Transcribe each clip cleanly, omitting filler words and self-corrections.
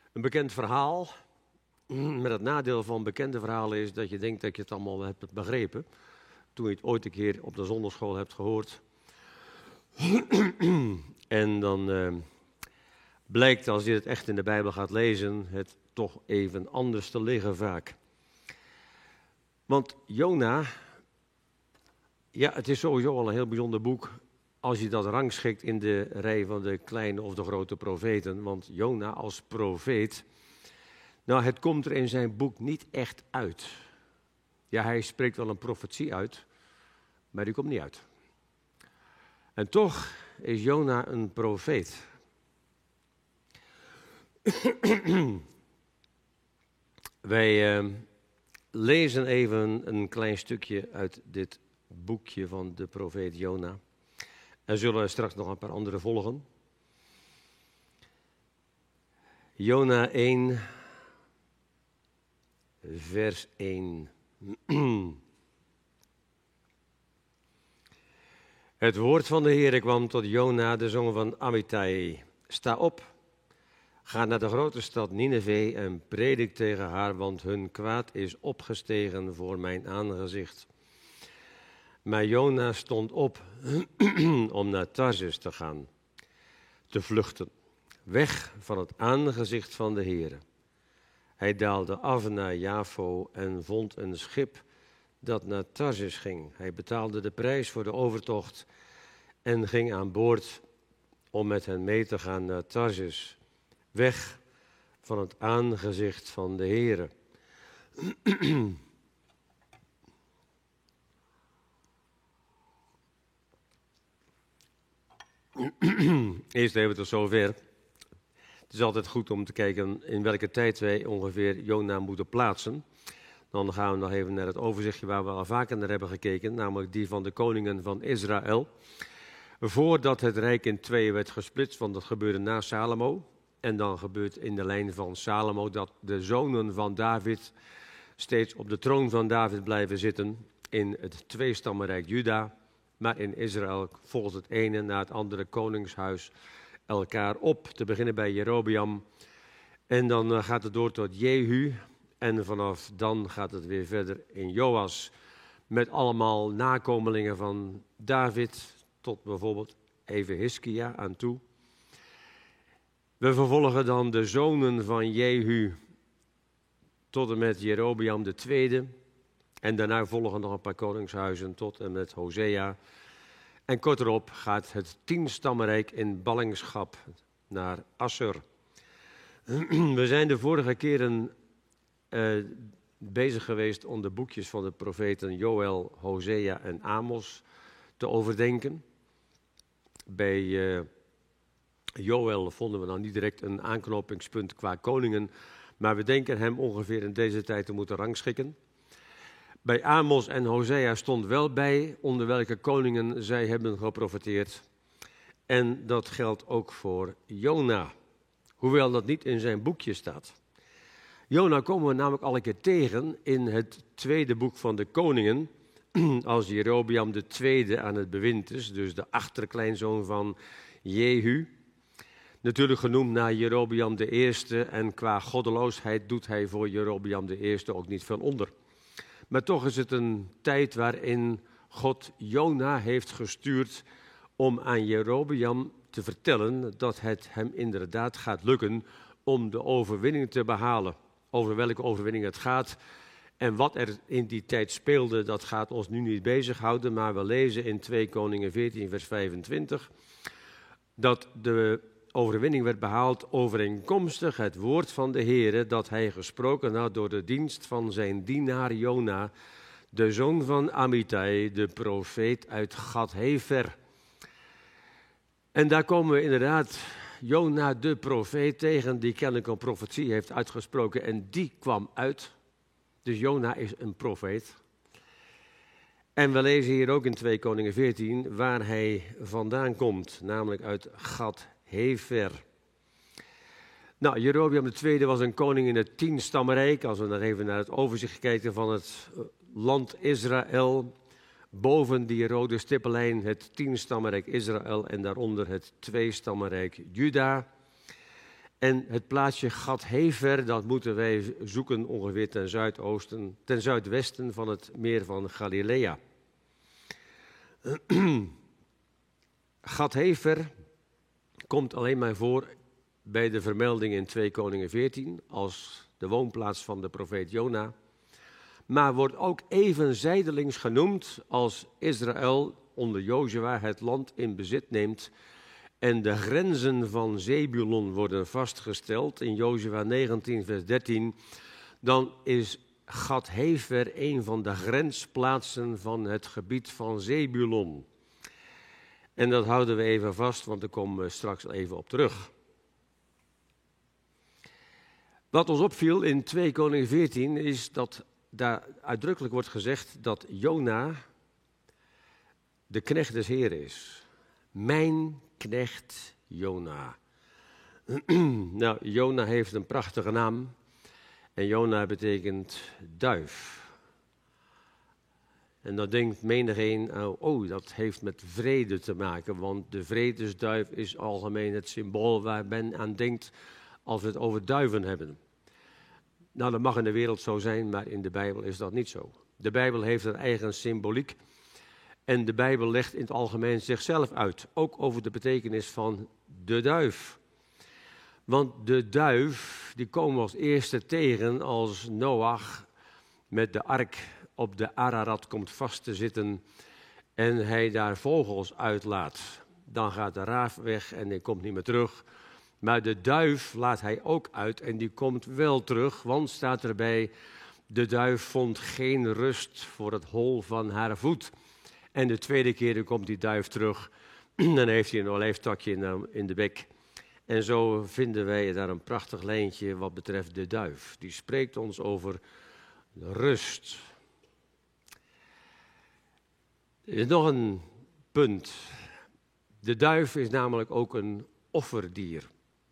Een bekend verhaal, met het nadeel van bekende verhalen is dat je denkt dat je het allemaal hebt begrepen. Toen je het ooit een keer op de zondagschool hebt gehoord. En dan blijkt als je het echt in de Bijbel gaat lezen, het toch even anders te liggen vaak. Want Jona, ja, het is sowieso al een heel bijzonder boek als je dat rangschikt in de rij van de kleine of de grote profeten. Want Jona als profeet, nou het komt er in zijn boek niet echt uit. Ja, hij spreekt wel een profetie uit, maar die komt niet uit. En toch is Jona een profeet. Wij lezen even een klein stukje uit dit boekje van de profeet Jona. Er zullen straks nog een paar andere volgen. Jona 1, vers 1. Het woord van de Heere kwam tot Jona, de zoon van Amittai. Sta op, ga naar de grote stad Nineve en predik tegen haar, want hun kwaad is opgestegen voor mijn aangezicht. Maar Jona stond op om naar Tarsus te gaan, te vluchten, weg van het aangezicht van de Heere. Hij daalde af naar Jafo en vond een schip dat naar Tarsus ging. Hij betaalde de prijs voor de overtocht en ging aan boord om met hen mee te gaan naar Tarsus, weg van het aangezicht van de Heere. Eerst even tot zover. Het is altijd goed om te kijken in welke tijd wij ongeveer Jona moeten plaatsen. Dan gaan we nog even naar het overzichtje waar we al vaker naar hebben gekeken, namelijk die van de koningen van Israël. Voordat het rijk in tweeën werd gesplitst, want dat gebeurde na Salomo. En dan gebeurt in de lijn van Salomo dat de zonen van David steeds op de troon van David blijven zitten in het tweestammenrijk Juda. Maar in Israël volgt het ene na het andere koningshuis elkaar op. Te beginnen bij Jerobeam. En dan gaat het door tot Jehu. En vanaf dan gaat het weer verder in Joas. Met allemaal nakomelingen van David. Tot bijvoorbeeld even Hiskia aan toe. We vervolgen dan de zonen van Jehu tot en met Jerobeam de tweede. En daarna volgen nog een paar koningshuizen tot en met Hosea. En kort erop gaat het 10-stammenrijk in ballingschap naar Assur. We zijn de vorige keren bezig geweest om de boekjes van de profeten Joël, Hosea en Amos te overdenken. Bij Joël vonden we dan niet direct een aanknopingspunt qua koningen, maar we denken hem ongeveer in deze tijd te moeten rangschikken. Bij Amos en Hosea stond wel bij onder welke koningen zij hebben geprofeteerd. En dat geldt ook voor Jona, hoewel dat niet in zijn boekje staat. Jona komen we namelijk al een keer tegen in het tweede boek van de koningen, als Jerobeam de tweede aan het bewind is, dus de achterkleinzoon van Jehu. Natuurlijk genoemd naar Jerobeam de eerste en qua goddeloosheid doet hij voor Jerobeam de eerste ook niet veel onder. Maar toch is het een tijd waarin God Jona heeft gestuurd om aan Jerobeam te vertellen dat het hem inderdaad gaat lukken om de overwinning te behalen. Over welke overwinning het gaat en wat er in die tijd speelde, dat gaat ons nu niet bezighouden. Maar we lezen in 2 Koningen 14 vers 25 dat de overwinning werd behaald overeenkomstig het woord van de Heere dat hij gesproken had door de dienst van zijn dienaar Jona, de zoon van Amittai, de profeet uit Gad-Hefer. En daar komen we inderdaad Jona de profeet tegen, die kennelijk een profetie heeft uitgesproken en die kwam uit. Dus Jona is een profeet. En we lezen hier ook in 2 Koningen 14 waar hij vandaan komt, namelijk uit Gad-Hefer. Nou, Jerobeam II was een koning in het 10-stammenrijk. Als we dan even naar het overzicht kijken van het land Israël. Boven die rode stippenlijn het 10-stammenrijk Israël en daaronder het 2-stammenrijk Juda. En het plaatsje Gat-Hefer, dat moeten wij zoeken ongeveer ten zuidwesten van het meer van Galilea. Gat-Hefer komt alleen maar voor bij de vermelding in 2 Koningen 14 als de woonplaats van de profeet Jona. Maar wordt ook even zijdelings genoemd als Israël onder Jozua het land in bezit neemt en de grenzen van Zebulon worden vastgesteld in Jozua 19 vers 13. Dan is Gat-Hefer een van de grensplaatsen van het gebied van Zebulon. En dat houden we even vast, want daar komen we straks even op terug. Wat ons opviel in 2 Koningen 14 is dat daar uitdrukkelijk wordt gezegd dat Jona de knecht des Heeren is. Mijn knecht Jona. Nou, Jona heeft een prachtige naam. En Jona betekent duif. En dan denkt menigeen, oh, dat heeft met vrede te maken. Want de vredesduif is algemeen het symbool waar men aan denkt als we het over duiven hebben. Nou, dat mag in de wereld zo zijn, maar in de Bijbel is dat niet zo. De Bijbel heeft een eigen symboliek. En de Bijbel legt in het algemeen zichzelf uit. Ook over de betekenis van de duif. Want de duif, die komen we als eerste tegen als Noach met de ark op de Ararat komt vast te zitten en hij daar vogels uitlaat. Dan gaat de raaf weg en die komt niet meer terug. Maar de duif laat hij ook uit en die komt wel terug, want staat erbij, de duif vond geen rust voor het hol van haar voet. En de tweede keer komt die duif terug, dan heeft hij een olijftakje in de bek. En zo vinden wij daar een prachtig lijntje wat betreft de duif. Die spreekt ons over rust. Er is nog een punt. De duif is namelijk ook een offerdier.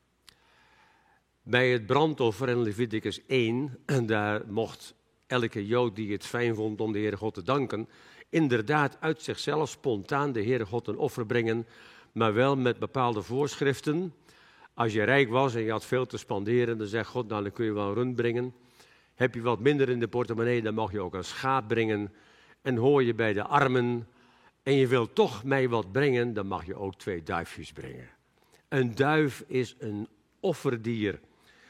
Bij het brandoffer in Leviticus 1, daar mocht elke Jood die het fijn vond om de Heere God te danken, inderdaad uit zichzelf spontaan de Heere God een offer brengen, maar wel met bepaalde voorschriften. Als je rijk was en je had veel te spanderen, dan zegt God, nou dan kun je wel een rund brengen. Heb je wat minder in de portemonnee, dan mag je ook een schaap brengen. En hoor je bij de armen en je wilt toch mij wat brengen, dan mag je ook 2 duifjes brengen. Een duif is een offerdier.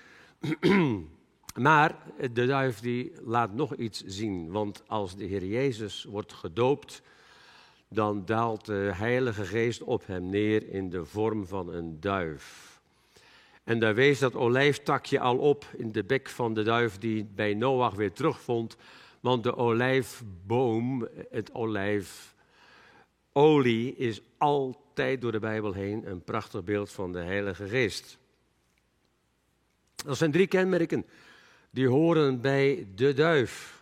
Maar de duif die laat nog iets zien, want als de Heer Jezus wordt gedoopt, dan daalt de Heilige Geest op hem neer in de vorm van een duif. En daar wees dat olijftakje al op in de bek van de duif die bij Noach weer terugvond. Want de olijfboom, het olijfolie, is altijd door de Bijbel heen een prachtig beeld van de Heilige Geest. Dat zijn 3 kenmerken die horen bij de duif.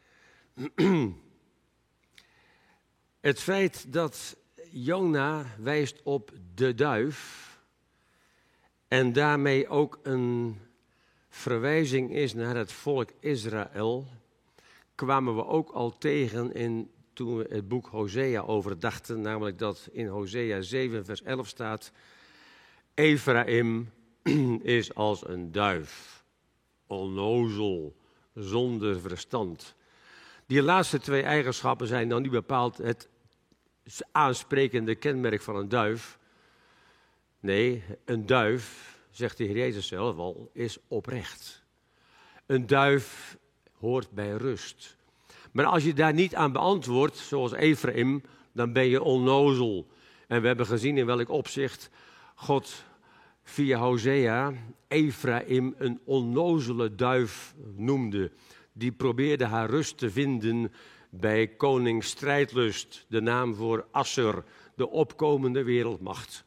Het feit dat Jona wijst op de duif en daarmee ook een verwijzing is naar het volk Israël, kwamen we ook al tegen toen we het boek Hosea overdachten, namelijk dat in Hosea 7 vers 11 staat, Ephraim is als een duif, onnozel, zonder verstand. Die laatste 2 eigenschappen zijn dan niet bepaald het aansprekende kenmerk van een duif. Nee, een duif, zegt de Heer Jezus zelf al, is oprecht. Een duif hoort bij rust. Maar als je daar niet aan beantwoordt, zoals Ephraim, dan ben je onnozel. En we hebben gezien in welk opzicht God via Hosea Ephraim een onnozele duif noemde. Die probeerde haar rust te vinden bij koning Strijdlust, de naam voor Assur, de opkomende wereldmacht.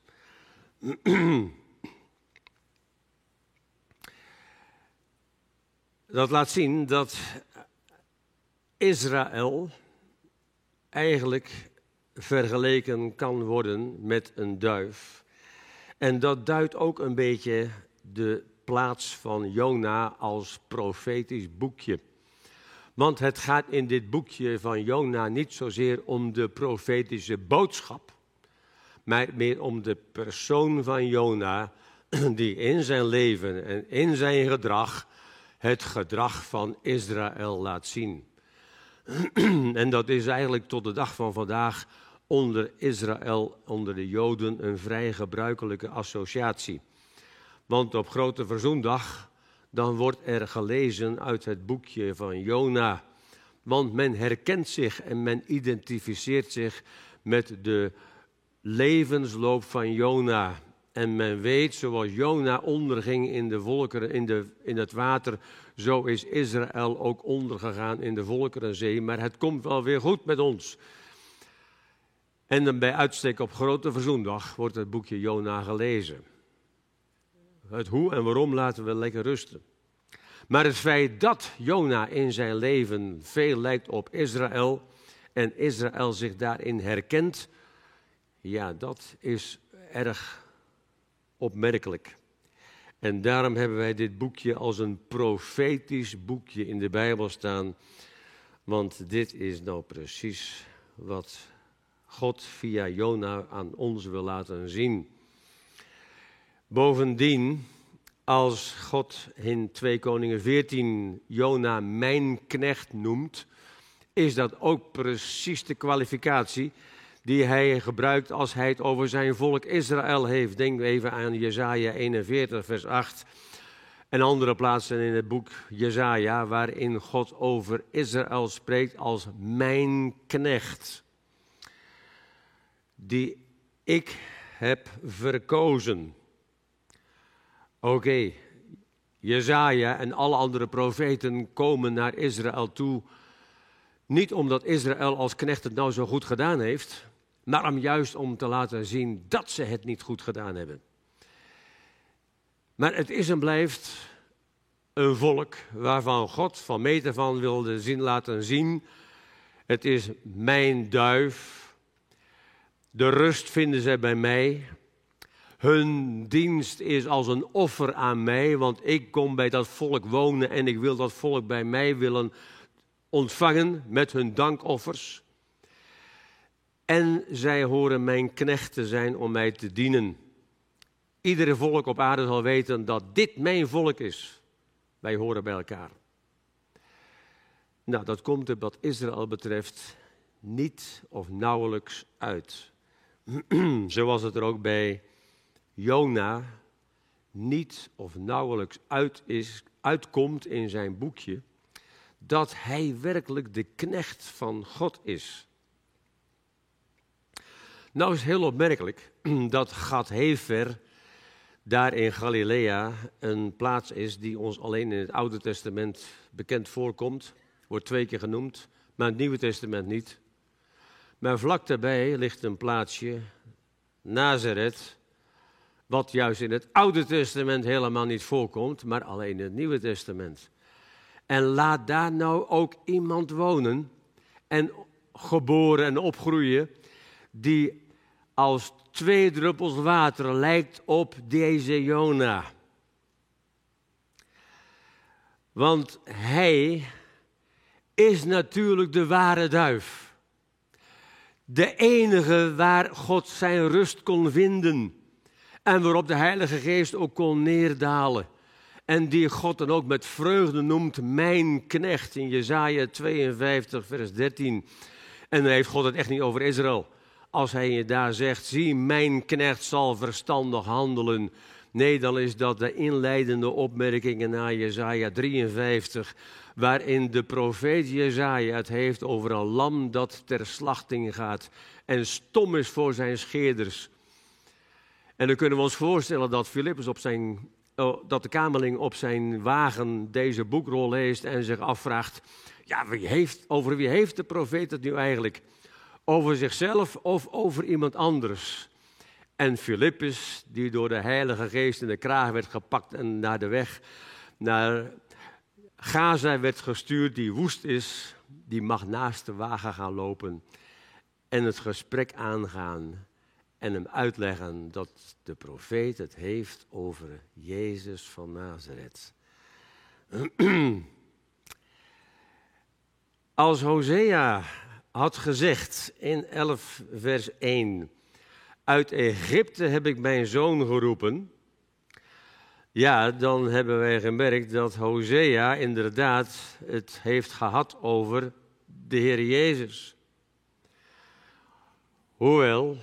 Dat laat zien dat Israël eigenlijk vergeleken kan worden met een duif. En dat duidt ook een beetje de plaats van Jona als profetisch boekje. Want het gaat in dit boekje van Jona niet zozeer om de profetische boodschap, maar meer om de persoon van Jona die in zijn leven en in zijn gedrag het gedrag van Israël laat zien. En dat is eigenlijk tot de dag van vandaag onder Israël, onder de Joden, een vrij gebruikelijke associatie. Want op Grote Verzoendag, dan wordt er gelezen uit het boekje van Jona. Want men herkent zich en men identificeert zich met de levensloop van Jona. En men weet, zoals Jona onderging in de volkeren, in het water, zo is Israël ook ondergegaan in de Volkerenzee. Maar het komt wel weer goed met ons. En dan bij uitstek op Grote Verzoendag wordt het boekje Jona gelezen. Het hoe en waarom laten we lekker rusten. Maar het feit dat Jona in zijn leven veel lijkt op Israël en Israël zich daarin herkent, ja, dat is erg opmerkelijk. En daarom hebben wij dit boekje als een profetisch boekje in de Bijbel staan. Want dit is nou precies wat God via Jona aan ons wil laten zien. Bovendien, als God in 2 Koningen 14 Jona mijn knecht noemt, is dat ook precies de kwalificatie die hij gebruikt als hij het over zijn volk Israël heeft. Denk even aan Jesaja 41 vers 8 en andere plaatsen in het boek Jesaja, waarin God over Israël spreekt als mijn knecht, die ik heb verkozen. Oké, Jesaja en alle andere profeten komen naar Israël toe, niet omdat Israël als knecht het nou zo goed gedaan heeft, maar juist om te laten zien dat ze het niet goed gedaan hebben. Maar het is en blijft een volk waarvan God van meet af aan wilde laten zien, het is mijn duif, de rust vinden zij bij mij. Hun dienst is als een offer aan mij, want ik kom bij dat volk wonen en ik wil dat volk bij mij willen ontvangen met hun dankoffers. En zij horen mijn knecht te zijn om mij te dienen. Iedere volk op aarde zal weten dat dit mijn volk is. Wij horen bij elkaar. Nou, dat komt er wat Israël betreft niet of nauwelijks uit. Zoals het er ook bij Jona niet of nauwelijks uitkomt in zijn boekje, dat hij werkelijk de knecht van God is. Nou is het heel opmerkelijk dat Gad Hefer daar in Galilea een plaats is die ons alleen in het Oude Testament bekend voorkomt. Wordt 2 keer genoemd, maar in het Nieuwe Testament niet. Maar vlak daarbij ligt een plaatsje, Nazareth, wat juist in het Oude Testament helemaal niet voorkomt, maar alleen in het Nieuwe Testament. En laat daar nou ook iemand wonen en geboren en opgroeien die als 2 druppels water lijkt op deze Jona. Want hij is natuurlijk de ware duif. De enige waar God zijn rust kon vinden. En waarop de Heilige Geest ook kon neerdalen. En die God dan ook met vreugde noemt mijn knecht in Jesaja 52 vers 13. En dan heeft God het echt niet over Israël. Als hij je daar zegt, zie mijn knecht zal verstandig handelen. Nee, dan is dat de inleidende opmerkingen naar Jesaja 53. Waarin de profeet Jesaja het heeft over een lam dat ter slachting gaat. En stom is voor zijn scheerders. En dan kunnen we ons voorstellen dat Filippus dat de kamerling op zijn wagen deze boekrol leest en zich afvraagt, ja, over wie heeft de profeet het nu eigenlijk? Over zichzelf of over iemand anders? En Filippus, die door de Heilige Geest in de kraag werd gepakt en naar de weg naar Gaza werd gestuurd, die woest is, die mag naast de wagen gaan lopen en het gesprek aangaan. En hem uitleggen dat de profeet het heeft over Jezus van Nazareth. Als Hosea had gezegd in 11 vers 1. Uit Egypte heb ik mijn zoon geroepen. Ja, dan hebben wij gemerkt dat Hosea inderdaad het heeft gehad over de Heer Jezus. Hoewel,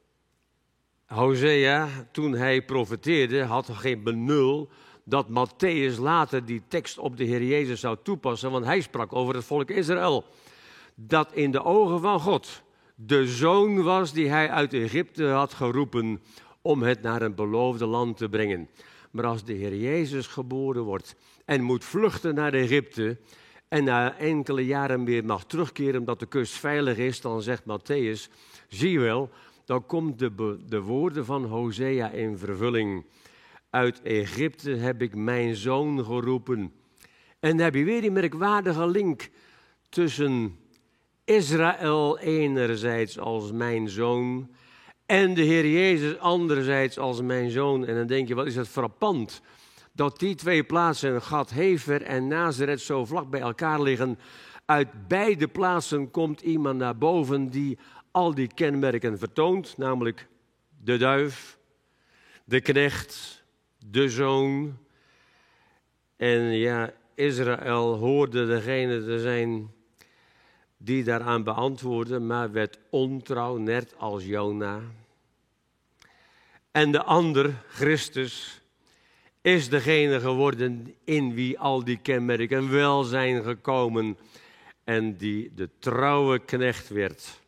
Hosea, toen hij profeteerde, had geen benul dat Mattheüs later die tekst op de Heer Jezus zou toepassen, want hij sprak over het volk Israël. Dat in de ogen van God de zoon was die hij uit Egypte had geroepen om het naar een beloofde land te brengen. Maar als de Heer Jezus geboren wordt en moet vluchten naar Egypte en na enkele jaren weer mag terugkeren omdat de kust veilig is, dan zegt Mattheüs, zie je wel, dan komt de woorden van Hosea in vervulling. Uit Egypte heb ik mijn zoon geroepen. En dan heb je weer die merkwaardige link tussen Israël enerzijds als mijn zoon en de Heer Jezus anderzijds als mijn zoon. En dan denk je, wat is het frappant dat die twee plaatsen, Gat-Hefer en Nazareth, zo vlak bij elkaar liggen. Uit beide plaatsen komt iemand naar boven die al die kenmerken vertoont, namelijk de duif, de knecht, de zoon. En ja, Israël hoorde degene te zijn die daaraan beantwoordde, maar werd ontrouw, net als Jona. En de ander, Christus, is degene geworden in wie al die kenmerken wel zijn gekomen en die de trouwe knecht werd.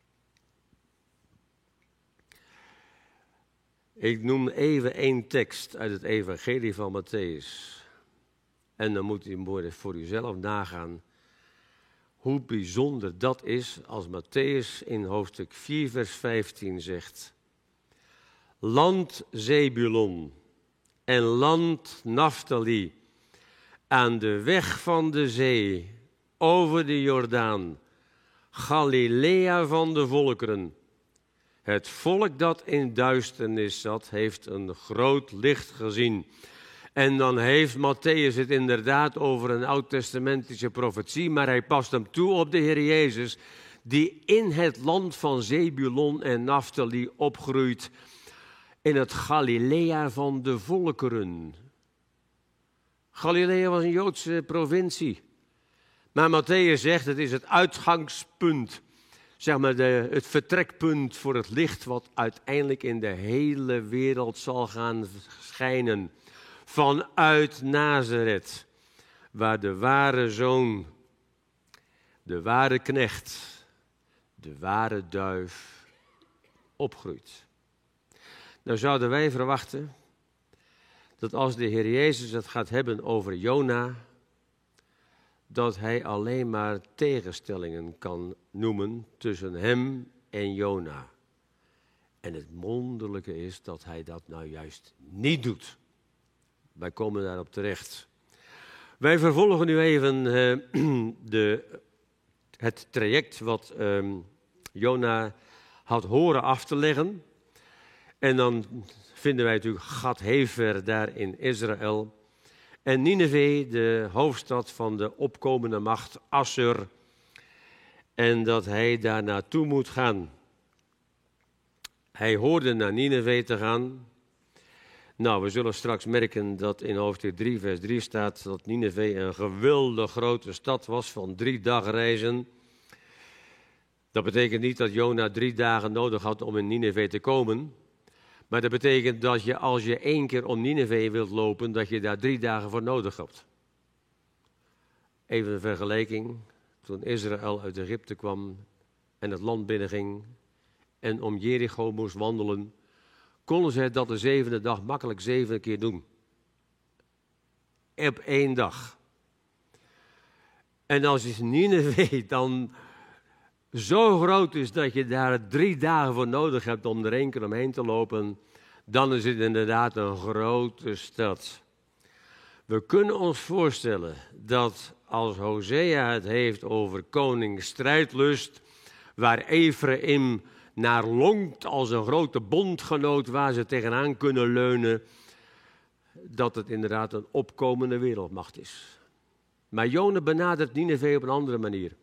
Ik noem even één tekst uit het evangelie van Mattheüs. En dan moet u voor uzelf nagaan hoe bijzonder dat is als Mattheüs in hoofdstuk 4 vers 15 zegt. Land Zebulon en land Naftali, aan de weg van de zee, over de Jordaan, Galilea van de volkeren. Het volk dat in duisternis zat, heeft een groot licht gezien. En dan heeft Mattheüs het inderdaad over een oud-testamentische profetie, maar hij past hem toe op de Heer Jezus, die in het land van Zebulon en Naftali opgroeit, in het Galilea van de volkeren. Galilea was een Joodse provincie. Maar Mattheüs zegt, het is het uitgangspunt, zeg maar het vertrekpunt voor het licht wat uiteindelijk in de hele wereld zal gaan schijnen. Vanuit Nazareth, waar de ware zoon, de ware knecht, de ware duif opgroeit. Nou zouden wij verwachten dat als de Heer Jezus het gaat hebben over Jona, dat hij alleen maar tegenstellingen kan noemen tussen hem en Jona. En het wonderlijke is dat hij dat nou juist niet doet. Wij komen daarop terecht. Wij vervolgen nu even het traject wat Jona had horen af te leggen. En dan vinden wij natuurlijk Gat-Hefer daar in Israël. En Nineve, de hoofdstad van de opkomende macht Assur. En dat hij daar naartoe moet gaan. Hij hoorde naar Nineve te gaan. Nou, we zullen straks merken dat in hoofdstuk 3 vers 3 staat dat Nineve een geweldig grote stad was van 3 dagreizen. Dat betekent niet dat Jona 3 dagen nodig had om in Nineve te komen. Maar dat betekent dat je als je 1 keer om Nineve wilt lopen, dat je daar 3 dagen voor nodig hebt. Even een vergelijking. Toen Israël uit Egypte kwam en het land binnenging en om Jericho moest wandelen, konden ze dat de 7e dag makkelijk 7 keer doen. Op 1 dag. En als Nineve dan zo groot is dat je daar 3 dagen voor nodig hebt om er 1 keer omheen te lopen, dan is het inderdaad een grote stad. We kunnen ons voorstellen dat als Hosea het heeft over koning strijdlust, waar Efraïm naar longt als een grote bondgenoot waar ze tegenaan kunnen leunen, dat het inderdaad een opkomende wereldmacht is. Maar Jona benadert Nineve op een andere manier.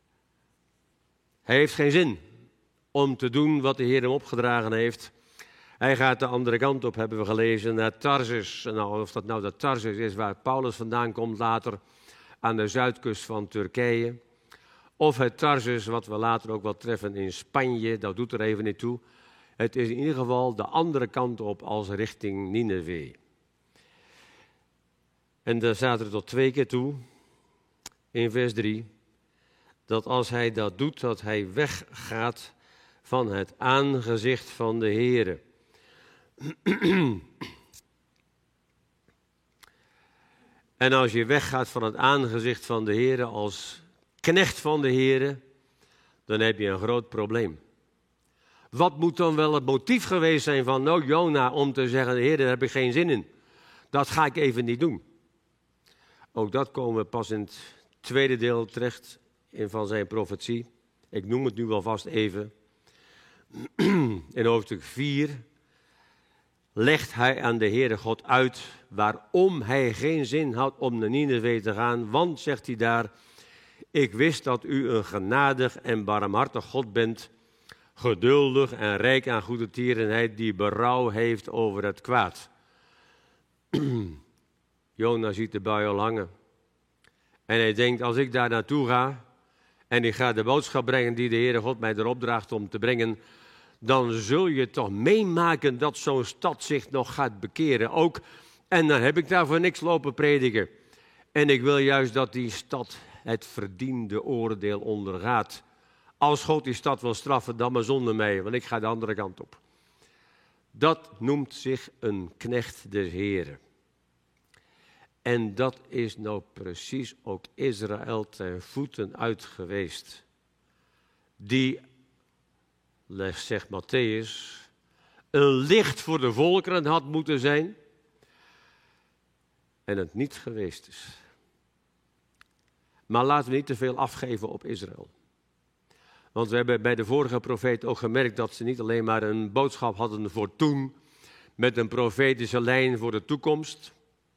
Hij heeft geen zin om te doen wat de Heer hem opgedragen heeft. Hij gaat de andere kant op, hebben we gelezen, naar Tarsus. Nou, of dat nou de Tarsus is waar Paulus vandaan komt later aan de zuidkust van Turkije. Of het Tarsus, wat we later ook wel treffen in Spanje, dat doet er even niet toe. Het is in ieder geval de andere kant op als richting Nineveh. En daar staat er tot 2 keer toe, in vers 3, dat als hij dat doet, dat hij weggaat van het aangezicht van de Heere. En als je weggaat van het aangezicht van de Heere als knecht van de Heere, dan heb je een groot probleem. Wat moet dan wel het motief geweest zijn van Jona om te zeggen, Heer, daar heb ik geen zin in. Dat ga ik even niet doen. Ook dat komen we pas in het tweede deel terecht van zijn profetie. Ik noem het nu alvast even. In hoofdstuk 4 legt hij aan de Heere God uit waarom hij geen zin had om naar Nineveh te gaan. Want, zegt hij daar, ik wist dat u een genadig en barmhartig God bent, geduldig en rijk aan goede tierenheid, die berouw heeft over het kwaad. Jona ziet de bui al hangen. En hij denkt, als ik daar naartoe ga en ik ga de boodschap brengen die de Heere God mij erop draagt om te brengen, dan zul je toch meemaken dat zo'n stad zich nog gaat bekeren ook. En dan heb ik daar voor niks lopen prediken. En ik wil juist dat die stad het verdiende oordeel ondergaat. Als God die stad wil straffen, dan maar zonder mij, want ik ga de andere kant op. Dat noemt zich een knecht des Heren. En dat is nou precies ook Israël ten voeten uit geweest. Die, zegt Matthäus, een licht voor de volkeren had moeten zijn en het niet geweest is. Maar laten we niet te veel afgeven op Israël. Want we hebben bij de vorige profeet ook gemerkt dat ze niet alleen maar een boodschap hadden voor toen, met een profetische lijn voor de toekomst.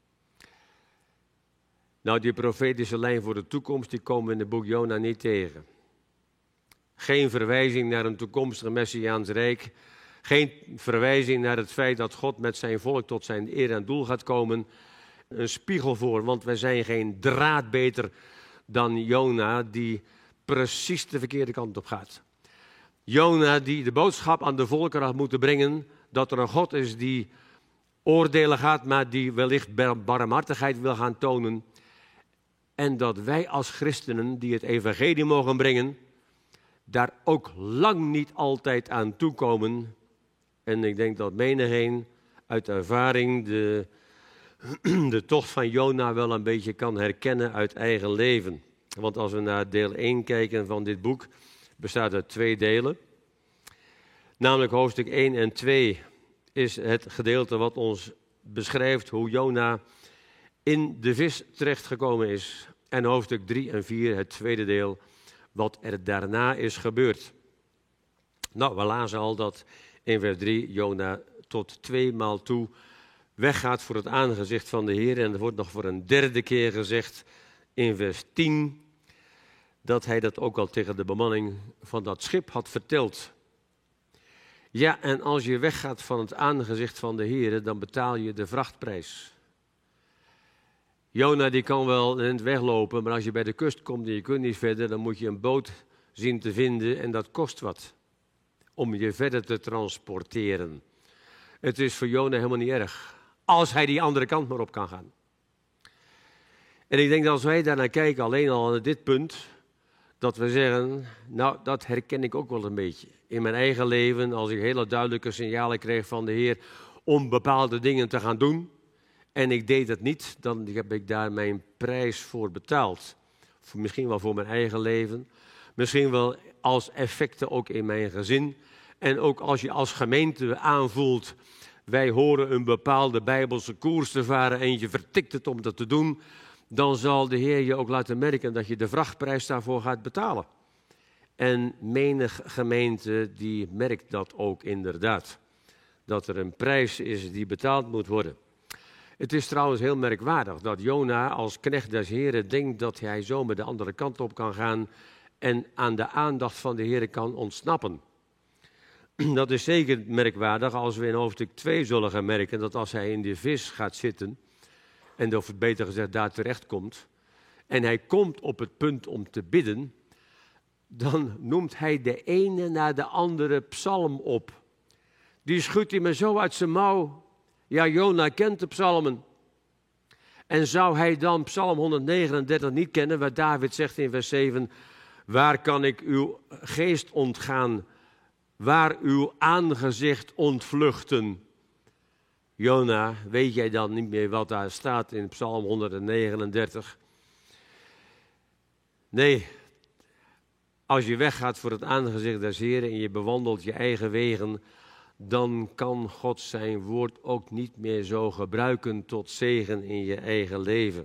Nou, die profetische lijn voor de toekomst, die komen we in het boek Jona niet tegen. Geen verwijzing naar een toekomstig Messiaans Rijk. Geen verwijzing naar het feit dat God met zijn volk tot zijn eer en doel gaat komen. Een spiegel voor, want wij zijn geen draad beter dan Jona die precies de verkeerde kant op gaat. Jona die de boodschap aan de volkeren had moeten brengen dat er een God is die oordelen gaat, maar die wellicht barmhartigheid wil gaan tonen. En dat wij als christenen die het evangelie mogen brengen, daar ook lang niet altijd aan toekomen. En ik denk dat menigeen uit ervaring de tocht van Jona wel een beetje kan herkennen uit eigen leven. Want als we naar deel 1 kijken van dit boek, bestaat uit 2 delen. Namelijk hoofdstuk 1 en 2 is het gedeelte wat ons beschrijft hoe Jona in de vis terechtgekomen is. En hoofdstuk 3 en 4, het tweede deel, wat er daarna is gebeurd. Nou, we lazen al dat in vers 3 Jona tot 2 maal toe weggaat voor het aangezicht van de Heer. En er wordt nog voor een 3e keer gezegd in vers 10 dat hij dat ook al tegen de bemanning van dat schip had verteld. Ja, en als je weggaat van het aangezicht van de Heer, dan betaal je de vrachtprijs. Jona die kan wel in het weglopen, maar als je bij de kust komt en je kunt niet verder, dan moet je een boot zien te vinden en dat kost wat om je verder te transporteren. Het is voor Jona helemaal niet erg, als hij die andere kant maar op kan gaan. En ik denk dat als wij daar naar kijken, alleen al aan dit punt, dat we zeggen, nou dat herken ik ook wel een beetje. In mijn eigen leven, als ik hele duidelijke signalen kreeg van de Heer om bepaalde dingen te gaan doen, en ik deed het niet, dan heb ik daar mijn prijs voor betaald. Misschien wel voor mijn eigen leven, misschien wel als effecten ook in mijn gezin. En ook als je als gemeente aanvoelt, wij horen een bepaalde bijbelse koers te varen en je vertikt het om dat te doen, dan zal de Heer je ook laten merken dat je de vrachtprijs daarvoor gaat betalen. En menig gemeente die merkt dat ook inderdaad, dat er een prijs is die betaald moet worden. Het is trouwens heel merkwaardig dat Jona als knecht des Heren denkt dat hij zo met de andere kant op kan gaan en aan de aandacht van de Heer kan ontsnappen. dat is zeker merkwaardig als we in hoofdstuk 2 zullen gaan merken dat als hij in de vis gaat zitten, en of het beter gezegd daar terecht komt, en hij komt op het punt om te bidden, dan noemt hij de ene na de andere psalm op. Die schudt hij me zo uit zijn mouw. Ja, Jona kent de psalmen. En zou hij dan psalm 139 niet kennen, waar David zegt in vers 7, waar kan ik uw geest ontgaan, waar uw aangezicht ontvluchten? Jona, weet jij dan niet meer wat daar staat in psalm 139? Nee, als je weggaat voor het aangezicht des Heren en je bewandelt je eigen wegen, dan kan God zijn woord ook niet meer zo gebruiken tot zegen in je eigen leven.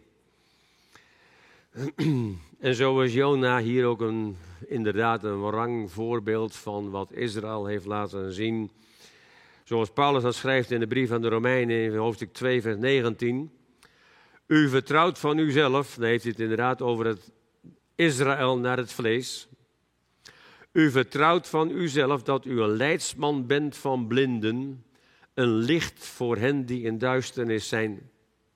En zo is Jona hier ook inderdaad een rang voorbeeld van wat Israël heeft laten zien. Zoals Paulus dat schrijft in de brief aan de Romeinen in hoofdstuk 2 vers 19. U vertrouwt van uzelf, dan heeft hij het inderdaad over het Israël naar het vlees. U vertrouwt van uzelf dat u een leidsman bent van blinden, een licht voor hen die in duisternis zijn.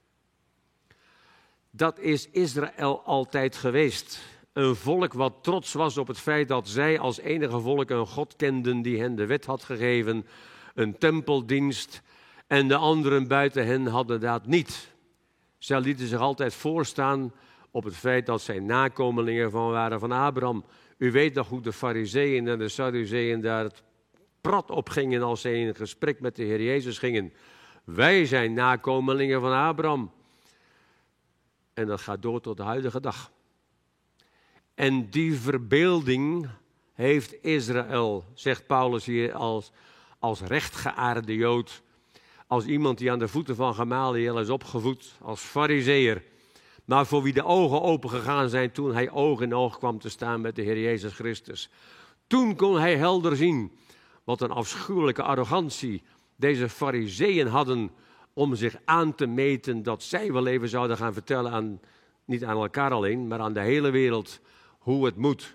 Dat is Israël altijd geweest. Een volk wat trots was op het feit dat zij als enige volk een God kenden die hen de wet had gegeven, een tempeldienst, en de anderen buiten hen hadden dat niet. Zij lieten zich altijd voorstaan op het feit dat zij nakomelingen waren van Abraham. U weet nog hoe de Farizeeën en de Sadduceeën daar het prat op gingen als zij in gesprek met de Heer Jezus gingen. Wij zijn nakomelingen van Abraham. En dat gaat door tot de huidige dag. En die verbeelding heeft Israël, zegt Paulus hier, als rechtgeaarde Jood, als iemand die aan de voeten van Gamaliel is opgevoed, als Farizeeër, maar voor wie de ogen open gegaan zijn toen hij oog in oog kwam te staan met de Heer Jezus Christus. Toen kon hij helder zien wat een afschuwelijke arrogantie deze Farizeeën hadden om zich aan te meten dat zij wel even zouden gaan vertellen, niet aan elkaar alleen, maar aan de hele wereld hoe het moet.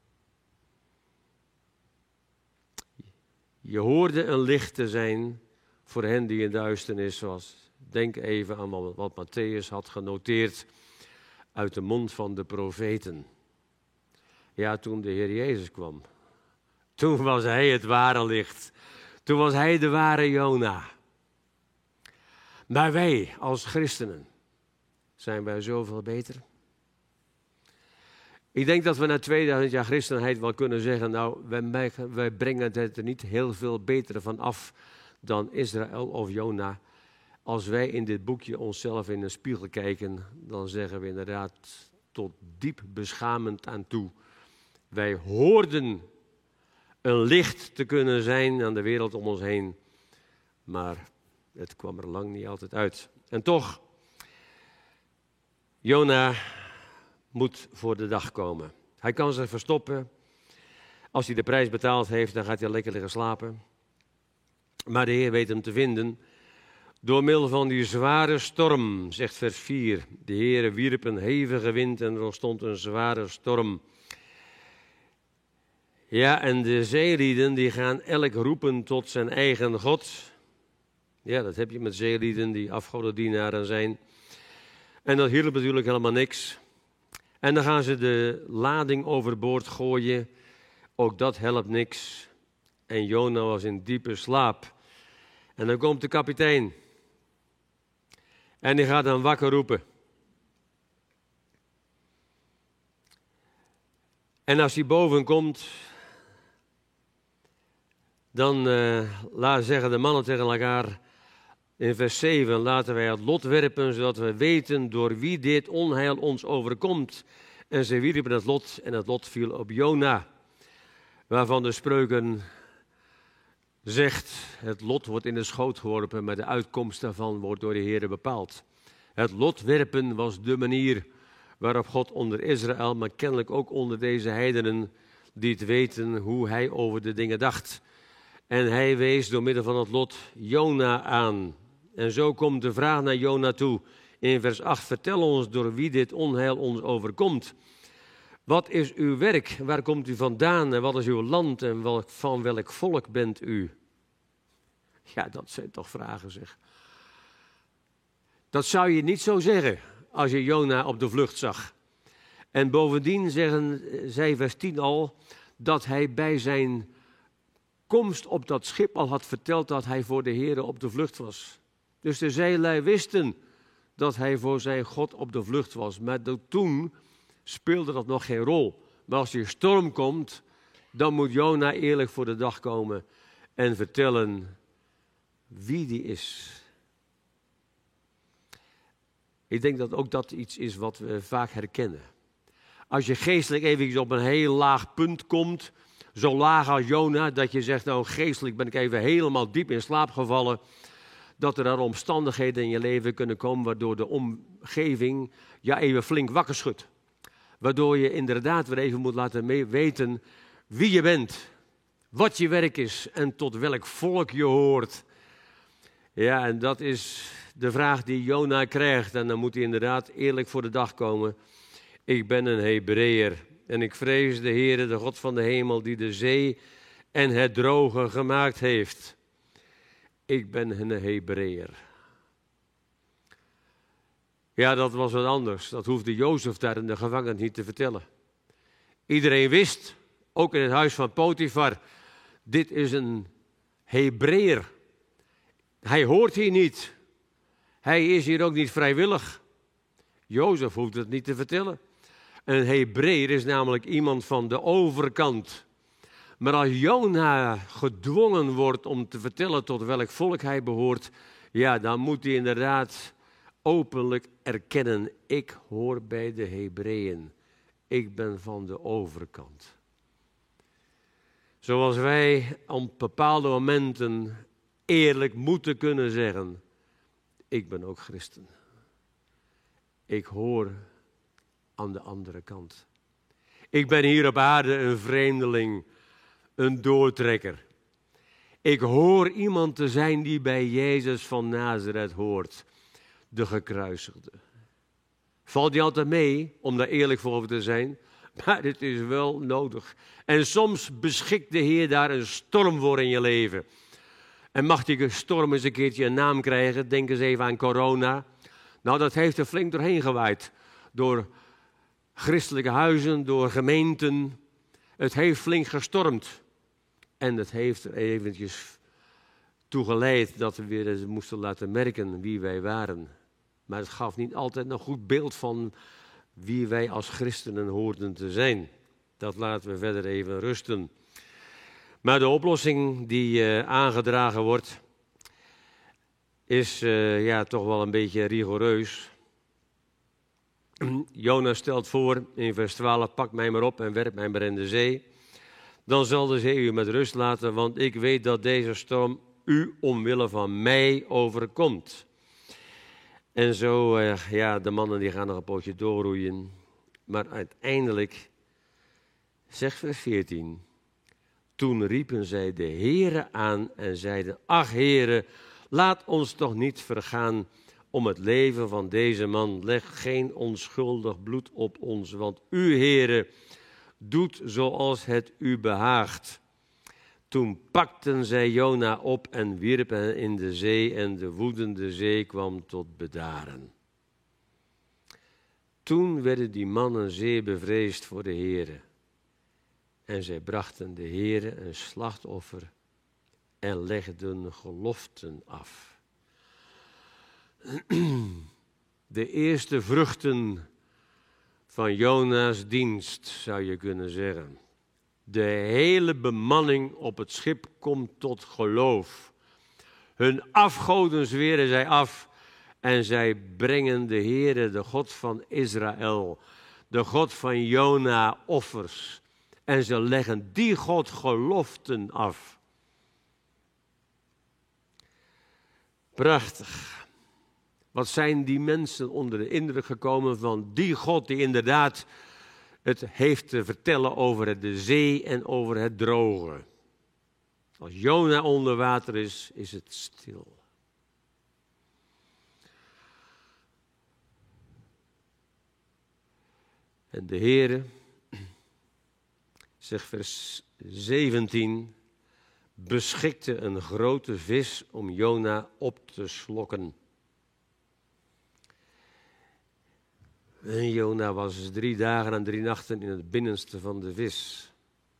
Je hoorde een licht te zijn voor hen die in duisternis was. Denk even aan wat Matthäus had genoteerd uit de mond van de profeten. Ja, toen de Heer Jezus kwam. Toen was hij het ware licht. Toen was hij de ware Jona. Maar wij als christenen, zijn wij zoveel beter? Ik denk dat we na 2000 jaar christenheid wel kunnen zeggen, nou, wij brengen het er niet heel veel beter van af dan Israël of Jona. Als wij in dit boekje onszelf in een spiegel kijken, dan zeggen we inderdaad tot diep beschamend aan toe. Wij hoorden een licht te kunnen zijn aan de wereld om ons heen, maar het kwam er lang niet altijd uit. En toch, Jona moet voor de dag komen. Hij kan zich verstoppen. Als hij de prijs betaald heeft, dan gaat hij lekker liggen slapen. Maar de Heer weet hem te vinden. Door middel van die zware storm, zegt vers 4. De Heer wierp een hevige wind en er ontstond een zware storm. Ja, en de zeelieden die gaan elk roepen tot zijn eigen God. Ja, dat heb je met zeelieden die afgodendienaren zijn. En dat hielp natuurlijk helemaal niks. En dan gaan ze de lading overboord gooien. Ook dat helpt niks. En Jona was in diepe slaap. En dan komt de kapitein. En die gaat dan wakker roepen. En als hij boven komt, dan zeggen de mannen tegen elkaar in vers 7, laten wij het lot werpen, zodat we weten door wie dit onheil ons overkomt. En ze wierpen het lot en het lot viel op Jona, waarvan de Spreuken zegt, het lot wordt in de schoot geworpen, maar de uitkomst daarvan wordt door de Heer bepaald. Het lot werpen was de manier waarop God onder Israël, maar kennelijk ook onder deze heidenen, liet weten hoe hij over de dingen dacht. En hij wees door middel van het lot Jona aan. En zo komt de vraag naar Jona toe. In vers 8, vertel ons door wie dit onheil ons overkomt. Wat is uw werk? Waar komt u vandaan? En wat is uw land? En van welk volk bent u? Ja, dat zijn toch vragen, zeg. Dat zou je niet zo zeggen als je Jona op de vlucht zag. En bovendien zei vers 10 al dat hij bij zijn komst op dat schip al had verteld dat hij voor de Heere op de vlucht was. Dus de zeelui wisten dat hij voor zijn God op de vlucht was. Maar toen speelde dat nog geen rol. Maar als er storm komt, dan moet Jona eerlijk voor de dag komen en vertellen wie die is. Ik denk dat ook dat iets is wat we vaak herkennen. Als je geestelijk even op een heel laag punt komt, zo laag als Jona, dat je zegt, nou geestelijk ben ik even helemaal diep in slaap gevallen, dat er dan omstandigheden in je leven kunnen komen waardoor de omgeving je even flink wakker schudt. Waardoor je inderdaad weer even moet laten weten wie je bent, wat je werk is en tot welk volk je hoort. Ja, en dat is de vraag die Jona krijgt. En dan moet hij inderdaad eerlijk voor de dag komen. Ik ben een Hebreeër en ik vrees de Heere, de God van de hemel, die de zee en het droge gemaakt heeft. Ik ben een Hebreeër. Ja, dat was wat anders. Dat hoefde Jozef daar in de gevangenis niet te vertellen. Iedereen wist, ook in het huis van Potifar, dit is een Hebreeër. Hij hoort hier niet. Hij is hier ook niet vrijwillig. Jozef hoeft het niet te vertellen. Een Hebreeër is namelijk iemand van de overkant. Maar als Jona gedwongen wordt om te vertellen tot welk volk hij behoort, ja, dan moet hij inderdaad openlijk erkennen, ik hoor bij de Hebreeën. Ik ben van de overkant. Zoals wij op bepaalde momenten eerlijk moeten kunnen zeggen, ik ben ook christen. Ik hoor aan de andere kant. Ik ben hier op aarde een vreemdeling, een doortrekker. Ik hoor iemand te zijn die bij Jezus van Nazareth hoort, de gekruisigde. Valt niet altijd mee om daar eerlijk voor te zijn, maar het is wel nodig. En soms beschikt de Heer daar een storm voor in je leven. En mag die storm eens een keertje een naam krijgen, denk eens even aan corona. Nou, dat heeft er flink doorheen gewaaid. Door christelijke huizen, door gemeenten. Het heeft flink gestormd. En het heeft er eventjes toe geleid dat we weer eens moesten laten merken wie wij waren. Maar het gaf niet altijd een goed beeld van wie wij als christenen hoorden te zijn. Dat laten we verder even rusten. Maar de oplossing die aangedragen wordt, is toch wel een beetje rigoureus. Jona stelt voor in vers 12, pak mij maar op en werp mij maar in de zee. Dan zal de zee u met rust laten, want ik weet dat deze storm u omwille van mij overkomt. En zo, de mannen die gaan nog een pootje doorroeien. Maar uiteindelijk, zegt vers 14, toen riepen zij de Heere aan en zeiden, ach Heere, laat ons toch niet vergaan om het leven van deze man. Leg geen onschuldig bloed op ons, want u, Heere, doet zoals het u behaagt. Toen pakten zij Jona op en wierpen hem in de zee en de woedende zee kwam tot bedaren. Toen werden die mannen zeer bevreesd voor de Heere. En zij brachten de Heere een slachtoffer en legden geloften af. De eerste vruchten van Jona's dienst, zou je kunnen zeggen. De hele bemanning op het schip komt tot geloof. Hun afgoden zweren zij af en zij brengen de Heere, de God van Israël, de God van Jona, offers. En ze leggen die God geloften af. Prachtig. Wat zijn die mensen onder de indruk gekomen van die God die inderdaad het heeft te vertellen over de zee en over het droge. Als Jona onder water is, is het stil. En de Heere zegt vers 17, beschikte een grote vis om Jona op te slokken. En Jona was dus 3 dagen en 3 nachten in het binnenste van de vis.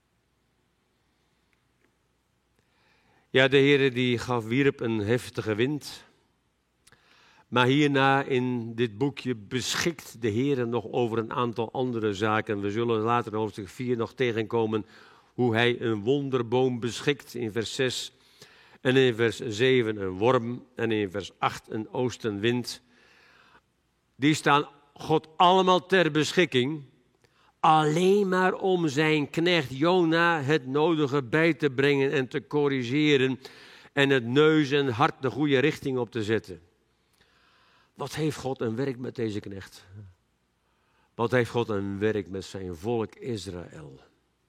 Ja, de Heere die wierp een heftige wind. Maar hierna in dit boekje beschikt de Heere nog over een aantal andere zaken. We zullen later in hoofdstuk 4 nog tegenkomen hoe hij een wonderboom beschikt in vers 6. En in vers 7 een worm en in vers 8 een oostenwind. Die staan God allemaal ter beschikking. Alleen maar om zijn knecht Jona het nodige bij te brengen en te corrigeren. En het neus en hart de goede richting op te zetten. Wat heeft God een werk met deze knecht? Wat heeft God een werk met zijn volk Israël?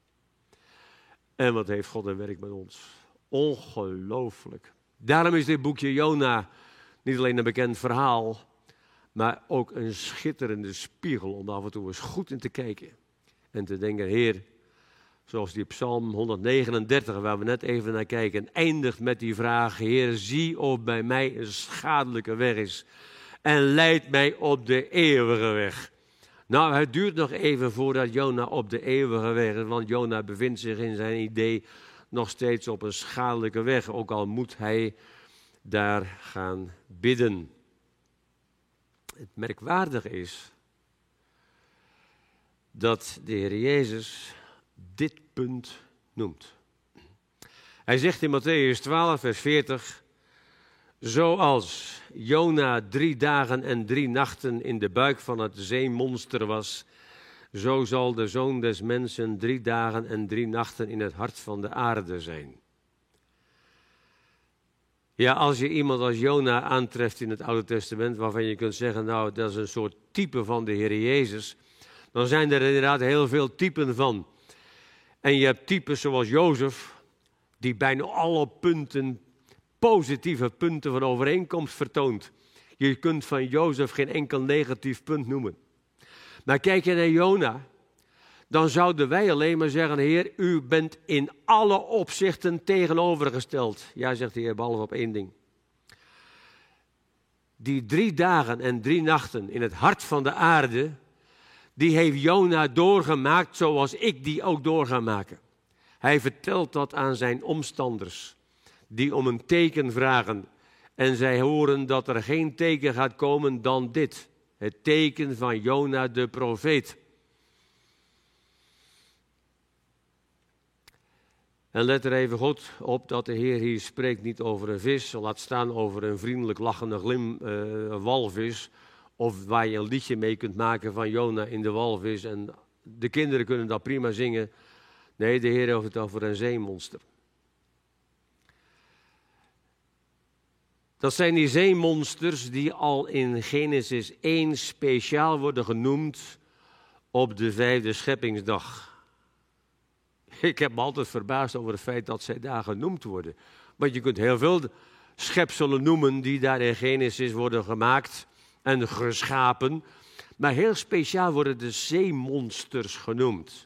En wat heeft God een werk met ons? Ongelooflijk. Daarom is dit boekje Jona niet alleen een bekend verhaal, maar ook een schitterende spiegel om af en toe eens goed in te kijken. En te denken, Heer, zoals die Psalm 139, waar we net even naar kijken, eindigt met die vraag, Heer, zie of bij mij een schadelijke weg is en leid mij op de eeuwige weg. Nou, het duurt nog even voordat Jona op de eeuwige weg is, want Jona bevindt zich in zijn idee nog steeds op een schadelijke weg, ook al moet hij daar gaan bidden. Het merkwaardige is dat de Heer Jezus dit punt noemt. Hij zegt in Mattheüs 12, vers 40, zoals Jona 3 dagen en 3 nachten in de buik van het zeemonster was, zo zal de Zoon des Mensen 3 dagen en 3 nachten in het hart van de aarde zijn. Ja, als je iemand als Jona aantreft in het Oude Testament, waarvan je kunt zeggen, nou, dat is een soort type van de Heer Jezus, dan zijn er inderdaad heel veel typen van. En je hebt types zoals Jozef, die bijna alle punten, positieve punten van overeenkomst vertoont. Je kunt van Jozef geen enkel negatief punt noemen. Maar kijk je naar Jona, dan zouden wij alleen maar zeggen, Heer, u bent in alle opzichten tegenovergesteld. Ja, zegt de Heer, behalve op 1 ding. Die 3 dagen en 3 nachten in het hart van de aarde, die heeft Jona doorgemaakt zoals ik die ook door ga maken. Hij vertelt dat aan zijn omstanders, die om een teken vragen. En zij horen dat er geen teken gaat komen dan dit. Het teken van Jona de profeet. En let er even goed op dat de Heer hier spreekt niet over een vis, laat staan over een vriendelijk lachende walvis, of waar je een liedje mee kunt maken van Jona in de walvis en de kinderen kunnen dat prima zingen. Nee, de Heer heeft het over een zeemonster. Dat zijn die zeemonsters die al in Genesis 1 speciaal worden genoemd op de 5e scheppingsdag. Ik heb me altijd verbaasd over het feit dat zij daar genoemd worden. Want je kunt heel veel schepselen noemen die daar in Genesis worden gemaakt en geschapen. Maar heel speciaal worden de zeemonsters genoemd.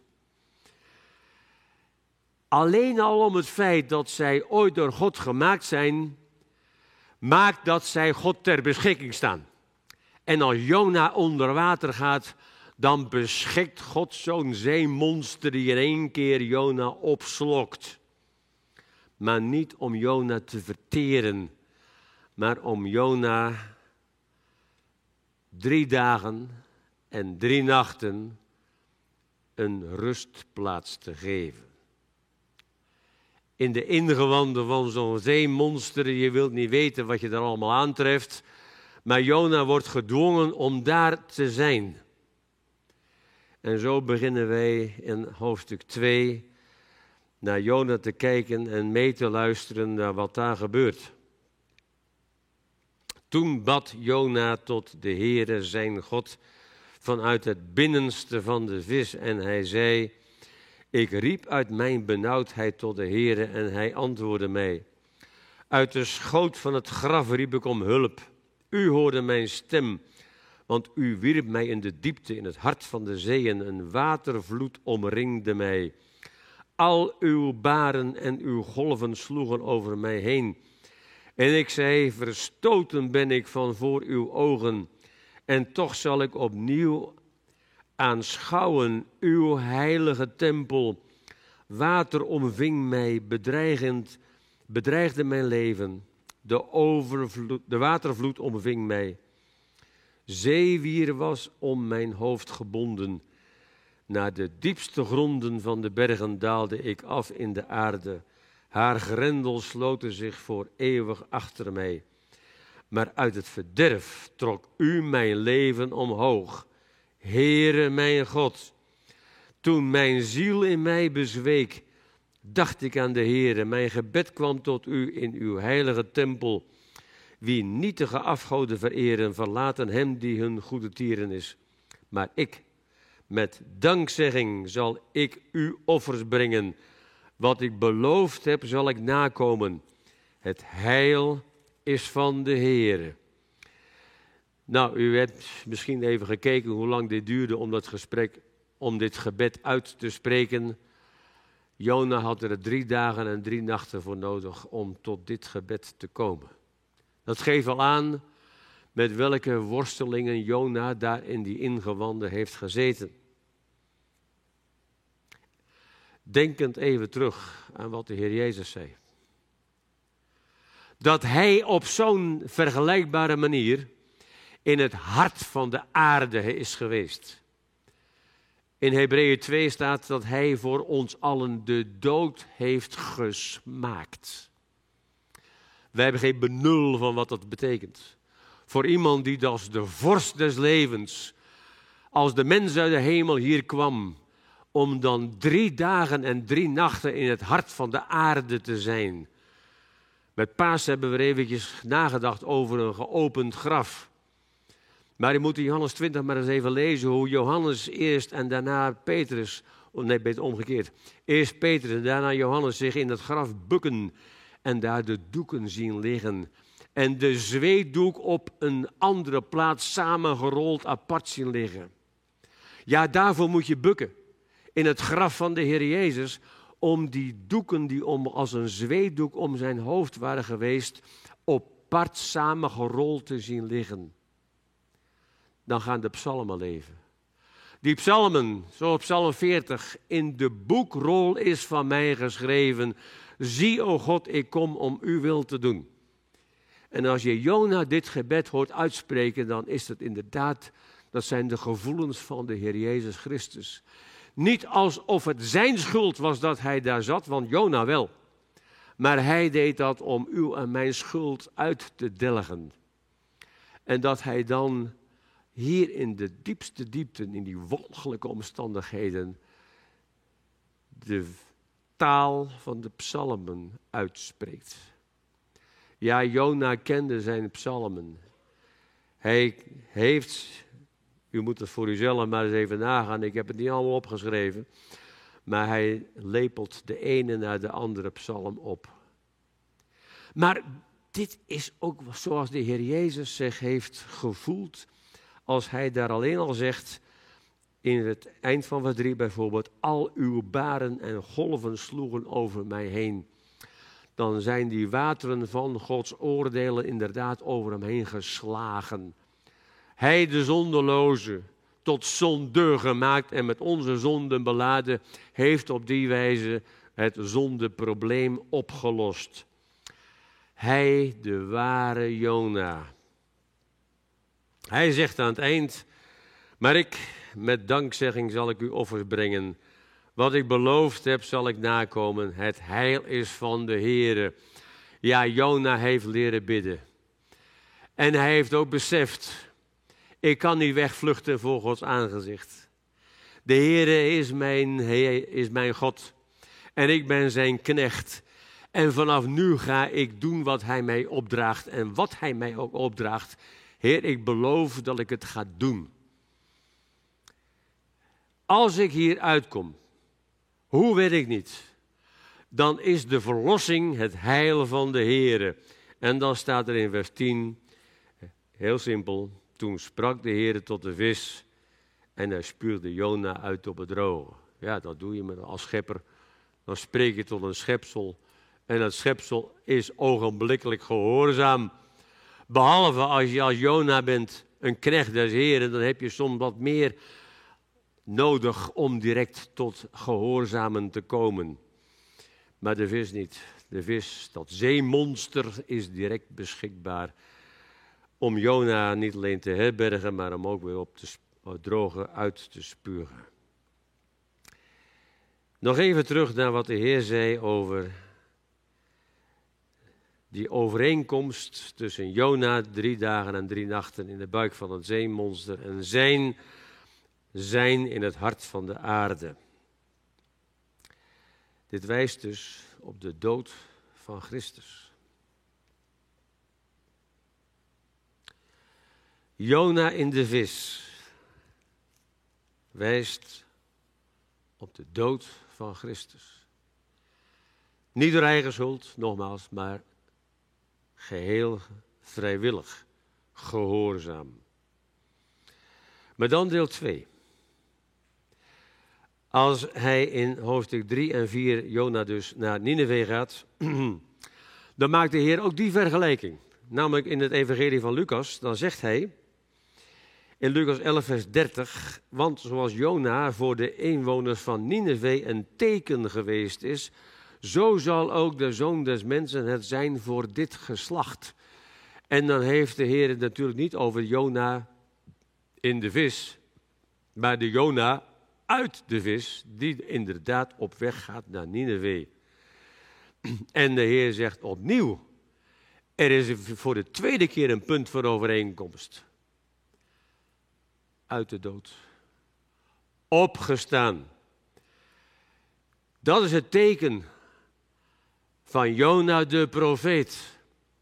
Alleen al om het feit dat zij ooit door God gemaakt zijn, maakt dat zij God ter beschikking staan. En als Jona onder water gaat, dan beschikt God zo'n zeemonster die in 1 keer Jona opslokt. Maar niet om Jona te verteren, maar om Jona 3 dagen en 3 nachten een rustplaats te geven. In de ingewanden van zo'n zeemonster, je wilt niet weten wat je er allemaal aantreft, maar Jona wordt gedwongen om daar te zijn. En zo beginnen wij in hoofdstuk 2 naar Jona te kijken en mee te luisteren naar wat daar gebeurt. Toen bad Jona tot de Heere zijn God vanuit het binnenste van de vis en hij zei, ik riep uit mijn benauwdheid tot de Heere en hij antwoordde mij. Uit de schoot van het graf riep ik om hulp. U hoorde mijn stem, want u wierp mij in de diepte, in het hart van de zeeën. Een watervloed omringde mij. Al uw baren en uw golven sloegen over mij heen. En ik zei, verstoten ben ik van voor uw ogen. En toch zal ik opnieuw aanschouwen uw heilige tempel. Water omving mij, bedreigde mijn leven. De watervloed omving mij. Zeewier was om mijn hoofd gebonden. Naar de diepste gronden van de bergen daalde ik af in de aarde. Haar grendels sloten zich voor eeuwig achter mij. Maar uit het verderf trok u mijn leven omhoog. Heere mijn God, toen mijn ziel in mij bezweek, dacht ik aan de Heere. Mijn gebed kwam tot u in uw heilige tempel. Wie nietige afgoden vereren, verlaten hem die hun goede tieren is. Maar ik, met dankzegging zal ik u offers brengen. Wat ik beloofd heb, zal ik nakomen. Het heil is van de Heere. Nou, u hebt misschien even gekeken hoe lang dit duurde om dit gebed uit te spreken. Jona had er 3 dagen en 3 nachten voor nodig om tot dit gebed te komen. Dat geeft al aan met welke worstelingen Jona daar in die ingewanden heeft gezeten. Denkend even terug aan wat de Heer Jezus zei. Dat hij op zo'n vergelijkbare manier in het hart van de aarde is geweest. In Hebreeën 2 staat dat hij voor ons allen de dood heeft gesmaakt. Wij hebben geen benul van wat dat betekent. Voor iemand die als de vorst des levens, als de mens uit de hemel hier kwam, om dan 3 dagen en 3 nachten in het hart van de aarde te zijn. Met Paas hebben we eventjes nagedacht over een geopend graf. Maar u moet in Johannes 20 maar eens even lezen hoe Johannes eerst en daarna Petrus, nee, beter omgekeerd. Eerst Petrus en daarna Johannes zich in het graf bukken en daar de doeken zien liggen. En de zweetdoek op een andere plaats samengerold apart zien liggen. Ja, daarvoor moet je bukken. In het graf van de Heer Jezus, om die doeken die als een zweetdoek om zijn hoofd waren geweest, apart samengerold te zien liggen. Dan gaan de psalmen leven. Die psalmen, zoals psalm 40, in de boekrol is van mij geschreven. Zie, o God, ik kom om uw wil te doen. En als je Jona dit gebed hoort uitspreken, dan is het inderdaad, dat zijn de gevoelens van de Heer Jezus Christus. Niet alsof het zijn schuld was dat hij daar zat, want Jona wel. Maar hij deed dat om uw en mijn schuld uit te delgen. En dat hij dan hier in de diepste diepten, in die walgelijke omstandigheden, de taal van de psalmen uitspreekt. Ja, Jona kende zijn psalmen. Hij heeft, u moet het voor uzelf maar eens even nagaan, ik heb het niet allemaal opgeschreven, maar hij lepelt de ene naar de andere psalm op. Maar dit is ook zoals de Heer Jezus zich heeft gevoeld, als hij daar alleen al zegt, in het eind van vers 3 bijvoorbeeld, al uw baren en golven sloegen over mij heen. Dan zijn die wateren van Gods oordelen inderdaad over hem heen geslagen. Hij, de zondeloze, tot zonde gemaakt en met onze zonden beladen, heeft op die wijze het zondeprobleem opgelost. Hij, de ware Jona. Hij zegt aan het eind, maar ik, met dankzegging zal ik u offers brengen. Wat ik beloofd heb, zal ik nakomen. Het heil is van de Heere. Ja, Jona heeft leren bidden. En hij heeft ook beseft, ik kan niet wegvluchten voor Gods aangezicht. De Heere is mijn God. En ik ben zijn knecht. En vanaf nu ga ik doen wat hij mij opdraagt. En wat hij mij ook opdraagt. Heer, ik beloof dat ik het ga doen. Als ik hier uitkom, hoe weet ik niet, dan is de verlossing het heil van de Heere. En dan staat er in vers 10, heel simpel, toen sprak de Heere tot de vis en hij spuurde Jona uit op het droge. Ja, dat doe je als schepper. dan spreek je tot een schepsel. En dat schepsel is ogenblikkelijk gehoorzaam. Behalve als je als Jona bent, een knecht des Heren, dan heb je soms wat meer nodig om direct tot gehoorzamen te komen. Maar de vis niet. De vis, dat zeemonster, is direct beschikbaar om Jona niet alleen te herbergen, maar om ook weer op te drogen uit te spugen. Nog even terug naar wat de Heer zei over die overeenkomst tussen Jona 3 dagen en 3 nachten in de buik van het zeemonster en zijn in het hart van de aarde. Dit wijst dus op de dood van Christus. Jona in de vis wijst op de dood van Christus. Niet door eigen schuld, nogmaals, maar geheel vrijwillig, gehoorzaam. Maar dan deel 2. Als hij in hoofdstuk 3 en 4, Jona dus, naar Nineve gaat, dan maakt de Heer ook die vergelijking. Namelijk in het evangelie van Lucas, dan zegt hij in Lucas 11 vers 30, want zoals Jona voor de inwoners van Nineve een teken geweest is, zo zal ook de Zoon des Mensen het zijn voor dit geslacht. En dan heeft de Heer het natuurlijk niet over Jona in de vis, maar de Jona uit de vis, die inderdaad op weg gaat naar Nineve. En de Heer zegt opnieuw, er is voor de tweede keer een punt van overeenkomst. Uit de dood. Opgestaan. Dat is het teken van Jona de profeet.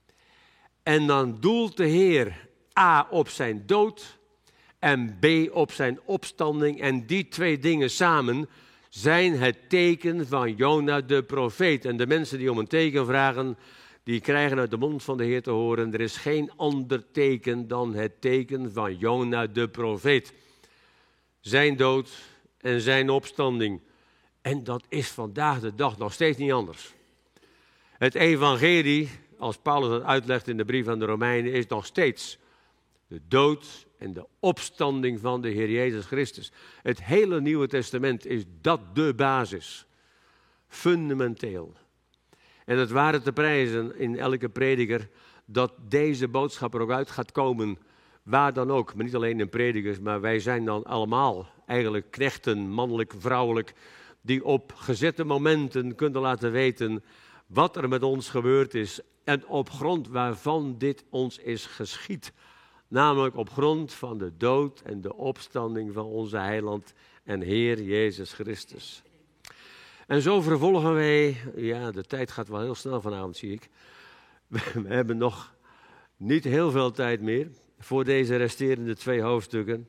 En dan doelt de Heer A op zijn dood en B op zijn opstanding. En die twee dingen samen zijn het teken van Jona de profeet. En de mensen die om een teken vragen, die krijgen uit de mond van de Heer te horen, er is geen ander teken dan het teken van Jona de profeet. Zijn dood en zijn opstanding. En dat is vandaag de dag nog steeds niet anders. Het evangelie, als Paulus dat uitlegt in de brief aan de Romeinen, is nog steeds de dood en de opstanding van de Heer Jezus Christus. Het hele Nieuwe Testament is dat de basis. Fundamenteel. En het waren te prijzen in elke prediker dat deze boodschap er ook uit gaat komen, waar dan ook. Maar niet alleen in predikers, maar wij zijn dan allemaal eigenlijk knechten, mannelijk, vrouwelijk, die op gezette momenten kunnen laten weten wat er met ons gebeurd is en op grond waarvan dit ons is geschied. Namelijk op grond van de dood en de opstanding van onze heiland en Heer Jezus Christus. En zo vervolgen wij, ja, de tijd gaat wel heel snel vanavond, zie ik. We hebben nog niet heel veel tijd meer voor deze resterende 2 hoofdstukken.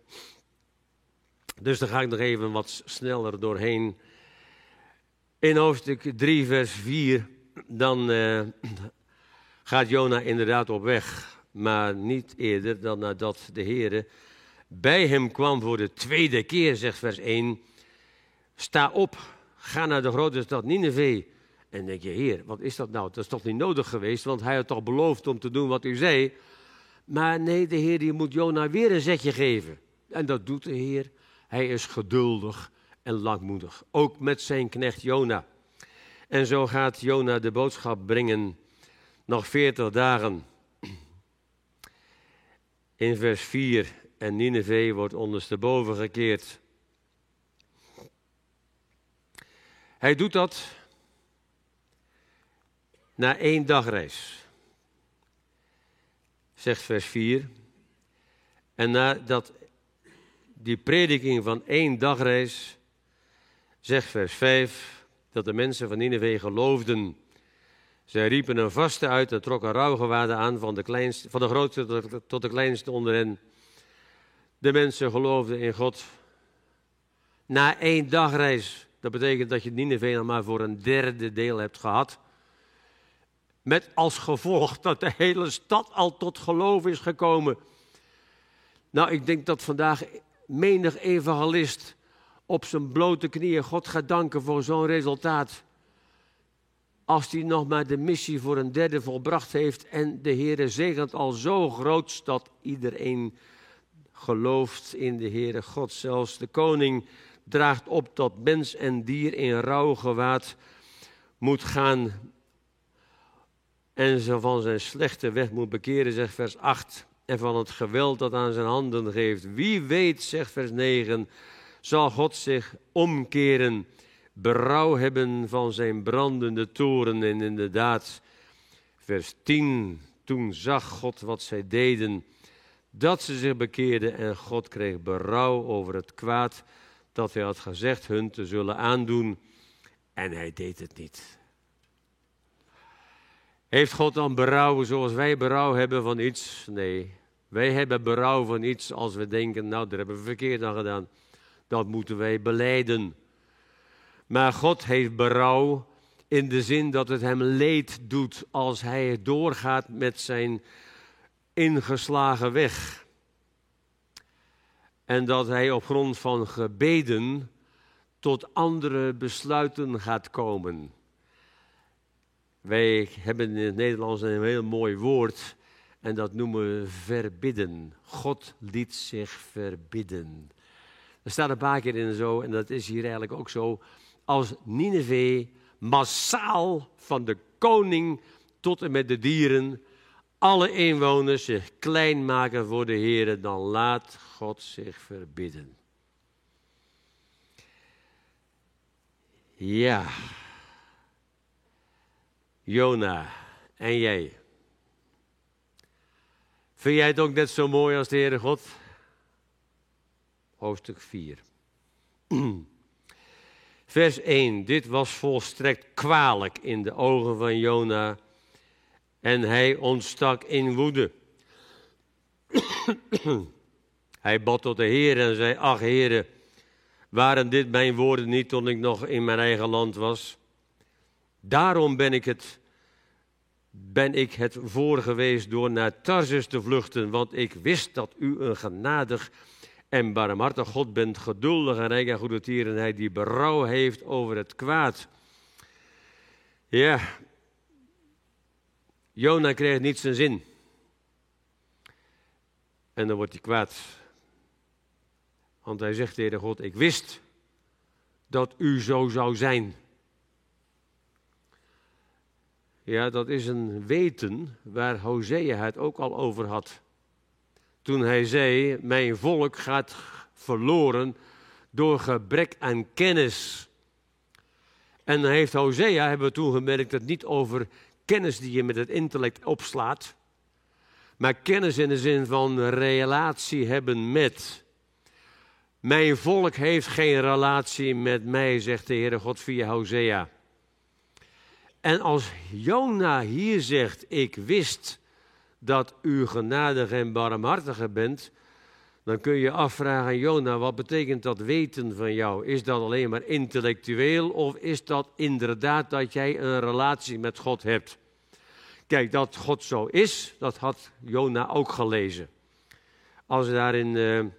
Dus daar ga ik nog even wat sneller doorheen. In hoofdstuk 3 vers 4, dan gaat Jona inderdaad op weg. Maar niet eerder dan nadat de Heere bij hem kwam voor de tweede keer, zegt vers 1. Sta op, ga naar de grote stad Nineve. En denk je, Heer, wat is dat nou? Dat is toch niet nodig geweest, want hij had toch beloofd om te doen wat u zei. Maar nee, de Heer die moet Jona weer een zetje geven. En dat doet de Heer. Hij is geduldig en langmoedig, ook met zijn knecht Jona. En zo gaat Jona de boodschap brengen, nog 40 dagen. In vers 4, en Nineve wordt ondersteboven gekeerd. Hij doet dat na 1 dagreis, zegt vers 4. En nadat die prediking van 1 dagreis, zegt vers 5, dat de mensen van Nineve geloofden. Zij riepen een vaste uit en trokken rouwgewaden aan van de grootste tot de kleinste onder hen. De mensen geloofden in God. Na 1 dagreis, dat betekent dat je Nineve nog maar voor een derde deel hebt gehad. Met als gevolg dat de hele stad al tot geloof is gekomen. Nou, ik denk dat vandaag menig evangelist op zijn blote knieën God gaat danken voor zo'n resultaat. als hij nog maar de missie voor een derde volbracht heeft en de Heere zegent al zo groot dat iedereen gelooft in de Heere God. Zelfs de koning draagt op dat mens en dier in rouwgewaad moet gaan en ze van zijn slechte weg moet bekeren, zegt vers 8. En van het geweld dat aan zijn handen geeft. Wie weet, zegt vers 9, zal God zich omkeren, berouw hebben van zijn brandende toren. En inderdaad, vers 10, toen zag God wat zij deden, dat ze zich bekeerden en God kreeg berouw over het kwaad dat hij had gezegd hun te zullen aandoen. En hij deed het niet. Heeft God dan berouw zoals wij berouw hebben van iets? Nee, wij hebben berouw van iets als we denken, nou daar hebben we verkeerd aan gedaan. Dat moeten wij belijden. Maar God heeft berouw in de zin dat het hem leed doet als hij doorgaat met zijn ingeslagen weg. En dat hij op grond van gebeden tot andere besluiten gaat komen. Wij hebben in het Nederlands een heel mooi woord en dat noemen we verbidden. God liet zich verbidden. Er staat een paar keer in zo en dat is hier eigenlijk ook zo. Als Nineve massaal van de koning tot en met de dieren, alle inwoners zich klein maken voor de Heer, dan laat God zich verbidden. Ja. Jona, en jij? Vind jij het ook net zo mooi als de Heere God? Hoofdstuk 4. Vers 1. Dit was volstrekt kwalijk in de ogen van Jona en hij ontstak in woede. Hij bad tot de Heer en zei, ach Heere, waren dit mijn woorden niet toen ik nog in mijn eigen land was? Daarom ben ik het voor geweest door naar Tarsus te vluchten, want ik wist dat u een genadig en barmhartig God bent, geduldig en rijk aan goede tierenheid, die berouw heeft over het kwaad. Ja, Jona krijgt niet zijn zin. En dan wordt hij kwaad. Want hij zegt tegen God, ik wist dat u zo zou zijn. Ja, dat is een weten waar Hosea het ook al over had. Toen hij zei, mijn volk gaat verloren door gebrek aan kennis. En dan heeft Hosea, hebben we toen gemerkt, het niet over kennis die je met het intellect opslaat. Maar kennis in de zin van relatie hebben met. Mijn volk heeft geen relatie met mij, zegt de Heere God via Hosea. En als Jona hier zegt, ik wist dat u genadig en barmhartige bent, dan kun je afvragen, Jona, wat betekent dat weten van jou? Is dat alleen maar intellectueel of is dat inderdaad dat jij een relatie met God hebt? Kijk, dat God zo is, dat had Jona ook gelezen. Als daar in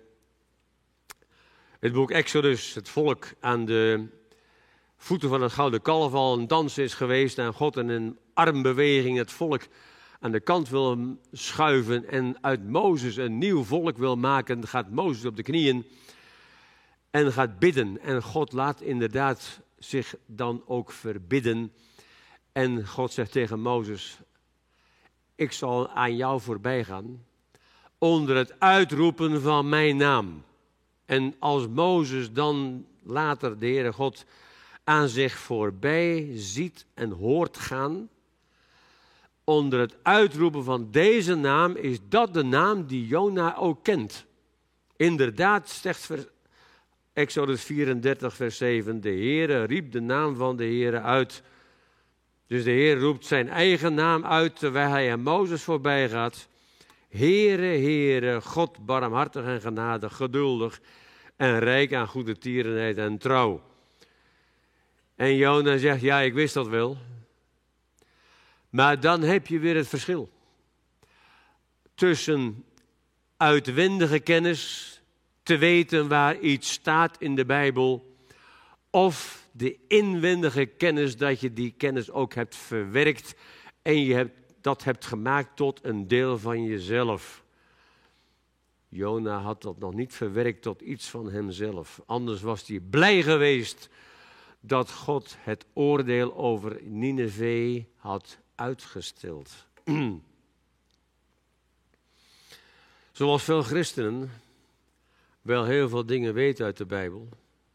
het boek Exodus het volk aan de voeten van het gouden kalf al een dans is geweest en God in een armbeweging het volk aan de kant wil schuiven en uit Mozes een nieuw volk wil maken, gaat Mozes op de knieën en gaat bidden. En God laat inderdaad zich dan ook verbidden. En God zegt tegen Mozes, ik zal aan jou voorbij gaan onder het uitroepen van mijn naam. En als Mozes dan later de Heere God aan zich voorbij ziet en hoort gaan, onder het uitroepen van deze naam, is dat de naam die Jona ook kent. Inderdaad, zegt Exodus 34, vers 7, de Heere riep de naam van de Heere uit. Dus de Heer roept zijn eigen naam uit terwijl hij aan Mozes voorbij gaat. Heere, Heere, God barmhartig en genadig, geduldig en rijk aan goede tierenheid en trouw. En Jona zegt, ja, ik wist dat wel. Maar dan heb je weer het verschil tussen uitwendige kennis, te weten waar iets staat in de Bijbel, of de inwendige kennis, dat je die kennis ook hebt verwerkt en dat hebt gemaakt tot een deel van jezelf. Jona had dat nog niet verwerkt tot iets van hemzelf. Anders was hij blij geweest dat God het oordeel over Nineve had uitgesteld. Zoals veel christenen wel heel veel dingen weten uit de Bijbel.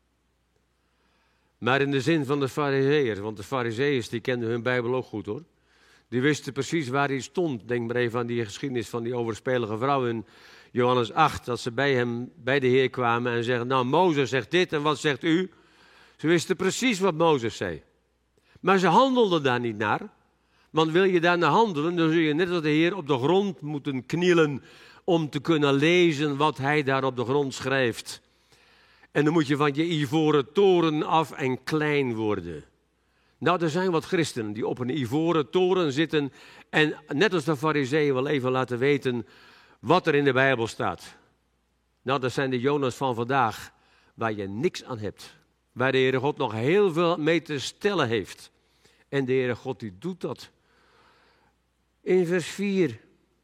Maar in de zin van de Farizeeërs, want de Farizeeërs die kenden hun Bijbel ook goed hoor. Die wisten precies waar hij stond. Denk maar even aan die geschiedenis van die overspelige vrouw in Johannes 8. Dat ze bij de Heer kwamen en zeggen, nou Mozes zegt dit en wat zegt u? Ze wisten precies wat Mozes zei. Maar ze handelden daar niet naar. Want wil je daar naar handelen, dan zul je net als de Heer op de grond moeten knielen om te kunnen lezen wat hij daar op de grond schrijft. En dan moet je van je ivoren toren af en klein worden. Nou, er zijn wat christenen die op een ivoren toren zitten en net als de Farizeeën wel even laten weten wat er in de Bijbel staat. Nou, dat zijn de Jonas van vandaag, waar je niks aan hebt. Waar de Heere God nog heel veel mee te stellen heeft. En de Heere God die doet dat. In vers 4.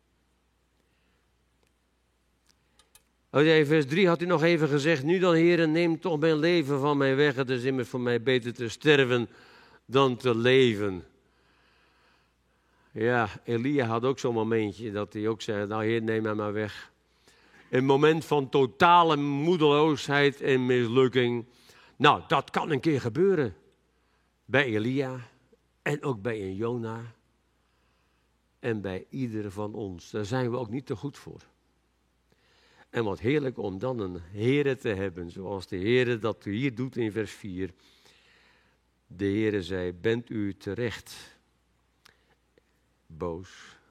In vers 3 had hij nog even gezegd, nu dan Heere, neem toch mijn leven van mij weg. Het is immers voor mij beter te sterven dan te leven. Ja, Elia had ook zo'n momentje dat hij ook zei, nou Heer, neem mij maar weg. Een moment van totale moedeloosheid en mislukking. Nou, dat kan een keer gebeuren. Bij Elia en ook bij een Jona. En bij ieder van ons. Daar zijn we ook niet te goed voor. En wat heerlijk om dan een Heere te hebben, zoals de Heere dat hier doet in vers 4. De Heere zei, bent u terecht boos?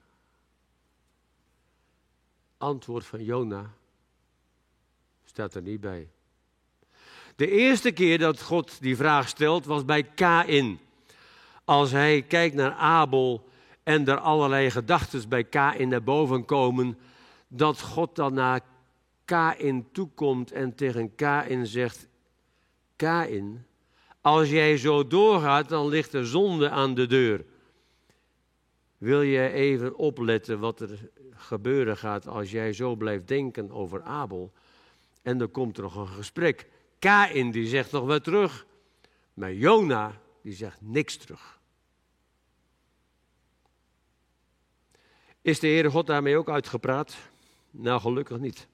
Antwoord van Jona staat er niet bij. De eerste keer dat God die vraag stelt was bij Kaïn. Als hij kijkt naar Abel en er allerlei gedachten bij Kaïn naar boven komen, dat God dan naar Kaïn toekomt en tegen Kaïn zegt, Kaïn, als jij zo doorgaat, dan ligt de zonde aan de deur. Wil je even opletten wat er gebeuren gaat als jij zo blijft denken over Abel? En dan komt er nog een gesprek. Kaïn die zegt nog wat terug, maar Jona die zegt niks terug. Is de Heere God daarmee ook uitgepraat? Nou, gelukkig niet.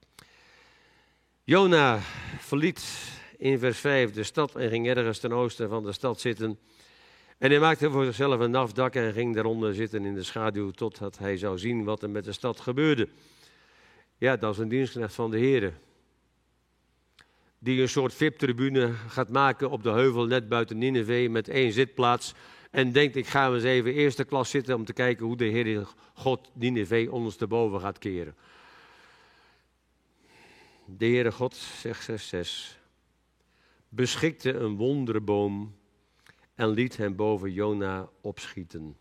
Jona verliet in vers 5 de stad en ging ergens ten oosten van de stad zitten. En hij maakte voor zichzelf een afdak en ging daaronder zitten in de schaduw totdat hij zou zien wat er met de stad gebeurde. Ja, dat is een dienstknecht van de Heere. Die een soort VIP-tribune gaat maken op de heuvel net buiten Nineve met 1 zitplaats. En denkt, ik ga eens even eerste klas zitten om te kijken hoe de Heer God Nineve ondersteboven gaat keren. De Heere God, zegt vers 6, beschikte een wonderboom en liet hem boven Jona opschieten.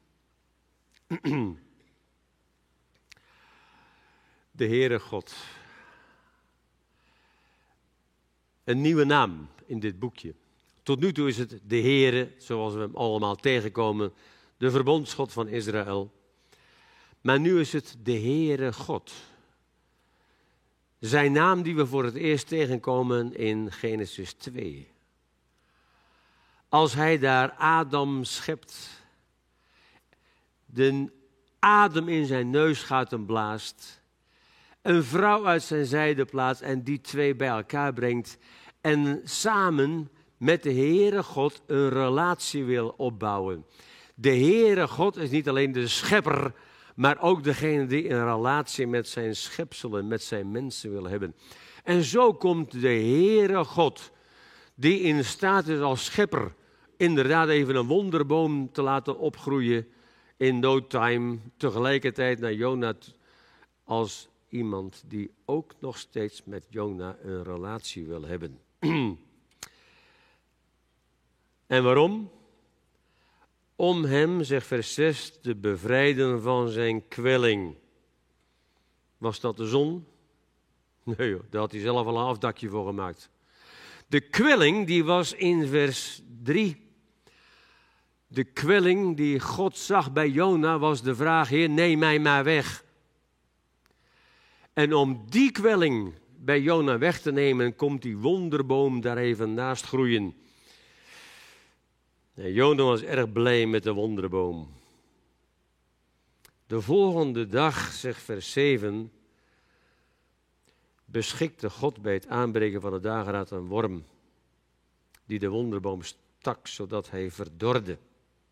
De Heere God. Een nieuwe naam in dit boekje. Tot nu toe is het de Heere, zoals we hem allemaal tegenkomen, de verbondsgod van Israël. Maar nu is het de Heere God. Zijn naam die we voor het eerst tegenkomen in Genesis 2. Als hij daar Adam schept, de adem in zijn neus gaat en blaast, een vrouw uit zijn zijde plaatst en die twee bij elkaar brengt en samen met de Heere God een relatie wil opbouwen. De Heere God is niet alleen de schepper, maar ook degene die een relatie met zijn schepselen, met zijn mensen wil hebben. En zo komt de Heere God, die in staat is als schepper inderdaad even een wonderboom te laten opgroeien in no time, tegelijkertijd naar Jona als iemand die ook nog steeds met Jona een relatie wil hebben. En waarom? Om hem, zegt vers 6, te bevrijden van zijn kwelling. Was dat de zon? Nee joh, daar had hij zelf al een afdakje voor gemaakt. De kwelling die was in vers 3. De kwelling die God zag bij Jona was de vraag: Heer, neem mij maar weg. En om die kwelling bij Jona weg te nemen, komt die wonderboom daar even naast groeien. En Jona was erg blij met de wonderboom. De volgende dag, zegt vers 7, beschikte God bij het aanbreken van de dageraad een worm die de wonderboom stak, zodat hij verdorde.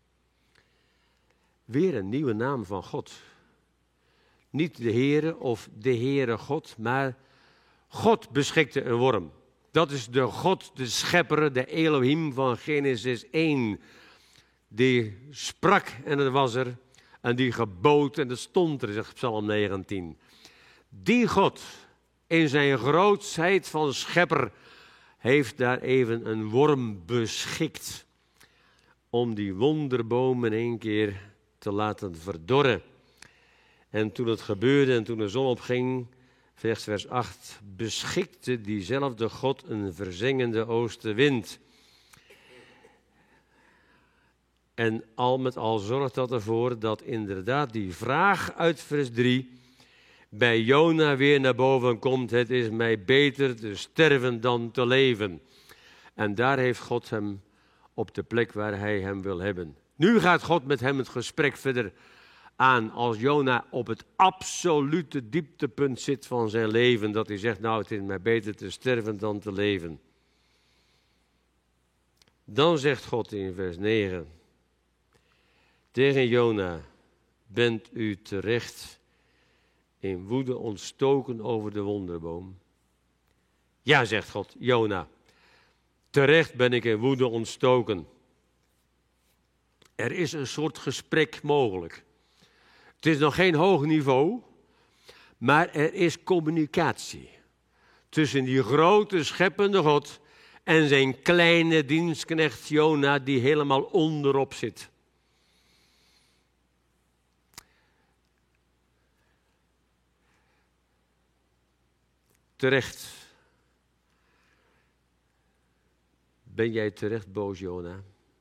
Weer een nieuwe naam van God. Niet de Heere of de Heere God, maar God beschikte een worm. Dat is de God, de schepper, de Elohim van Genesis 1. Die sprak en het was er. En die gebood en het stond er, zegt Psalm 19. Die God, in zijn grootsheid van schepper, heeft daar even een worm beschikt. Om die wonderboom in één keer te laten verdorren. En toen het gebeurde en toen de zon opging, vers 8, beschikte diezelfde God een verzengende oostenwind. En al met al zorgt dat ervoor dat inderdaad die vraag uit vers 3 bij Jona weer naar boven komt: het is mij beter te sterven dan te leven. En daar heeft God hem op de plek waar hij hem wil hebben. Nu gaat God met hem het gesprek verder aan als Jona op het absolute dieptepunt zit van zijn leven. Dat hij zegt: nou, het is mij beter te sterven dan te leven. Dan zegt God in vers 9 tegen Jona: bent u terecht in woede ontstoken over de wonderboom? Ja, zegt God, Jona, terecht ben ik in woede ontstoken. Er is een soort gesprek mogelijk. Het is nog geen hoog niveau, maar er is communicatie tussen die grote scheppende God en zijn kleine dienstknecht Jona die helemaal onderop zit. Terecht. Ben jij terecht boos, Jona?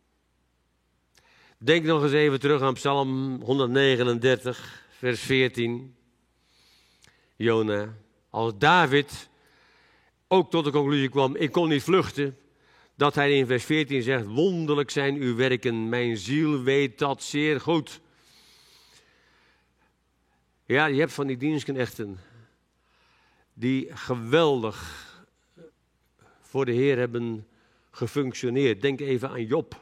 Denk nog eens even terug aan Psalm 139, vers 14. Jona, als David ook tot de conclusie kwam: ik kon niet vluchten, dat hij in vers 14 zegt: wonderlijk zijn uw werken, mijn ziel weet dat zeer goed. Ja, je hebt van die dienstknechten die geweldig voor de Heer hebben gefunctioneerd. Denk even aan Job.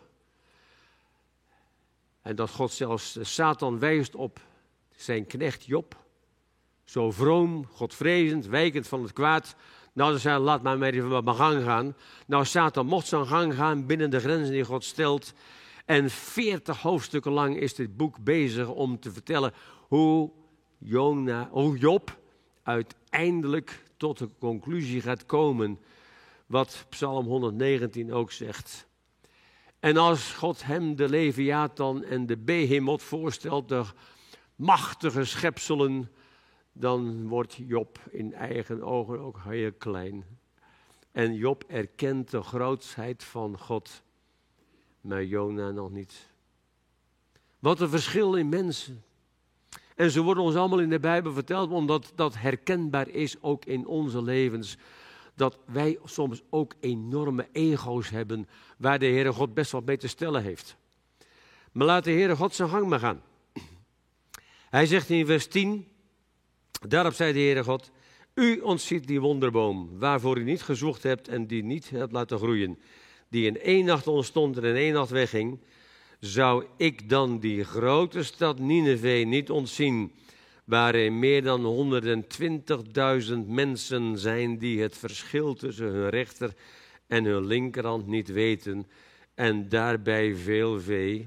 En dat God zelfs Satan wijst op zijn knecht Job. Zo vroom, godvrezend, wijkend van het kwaad. Nou, dan zei hij: laat maar even op mijn gang gaan. Nou, Satan mocht zijn gang gaan binnen de grenzen die God stelt. En 40 hoofdstukken lang is dit boek bezig om te vertellen hoe Job uiteindelijk tot de conclusie gaat komen. Wat Psalm 119 ook zegt. En als God hem de Leviathan en de Behemoth voorstelt, de machtige schepselen, dan wordt Job in eigen ogen ook heel klein. En Job erkent de grootheid van God, maar Jona nog niet. Wat een verschil in mensen. En ze worden ons allemaal in de Bijbel verteld, omdat dat herkenbaar is ook in onze levens. Dat wij soms ook enorme ego's hebben, waar de Heere God best wat mee te stellen heeft. Maar laat de Heere God zijn gang maar gaan. Hij zegt in vers 10, daarop zei de Heere God: u ontziet die wonderboom, waarvoor u niet gezocht hebt en die niet hebt laten groeien, die in 1 nacht ontstond en in 1 nacht wegging. Zou ik dan die grote stad Nineve niet ontzien, waarin meer dan 120.000 mensen zijn die het verschil tussen hun rechter en hun linkerhand niet weten, en daarbij veel vee?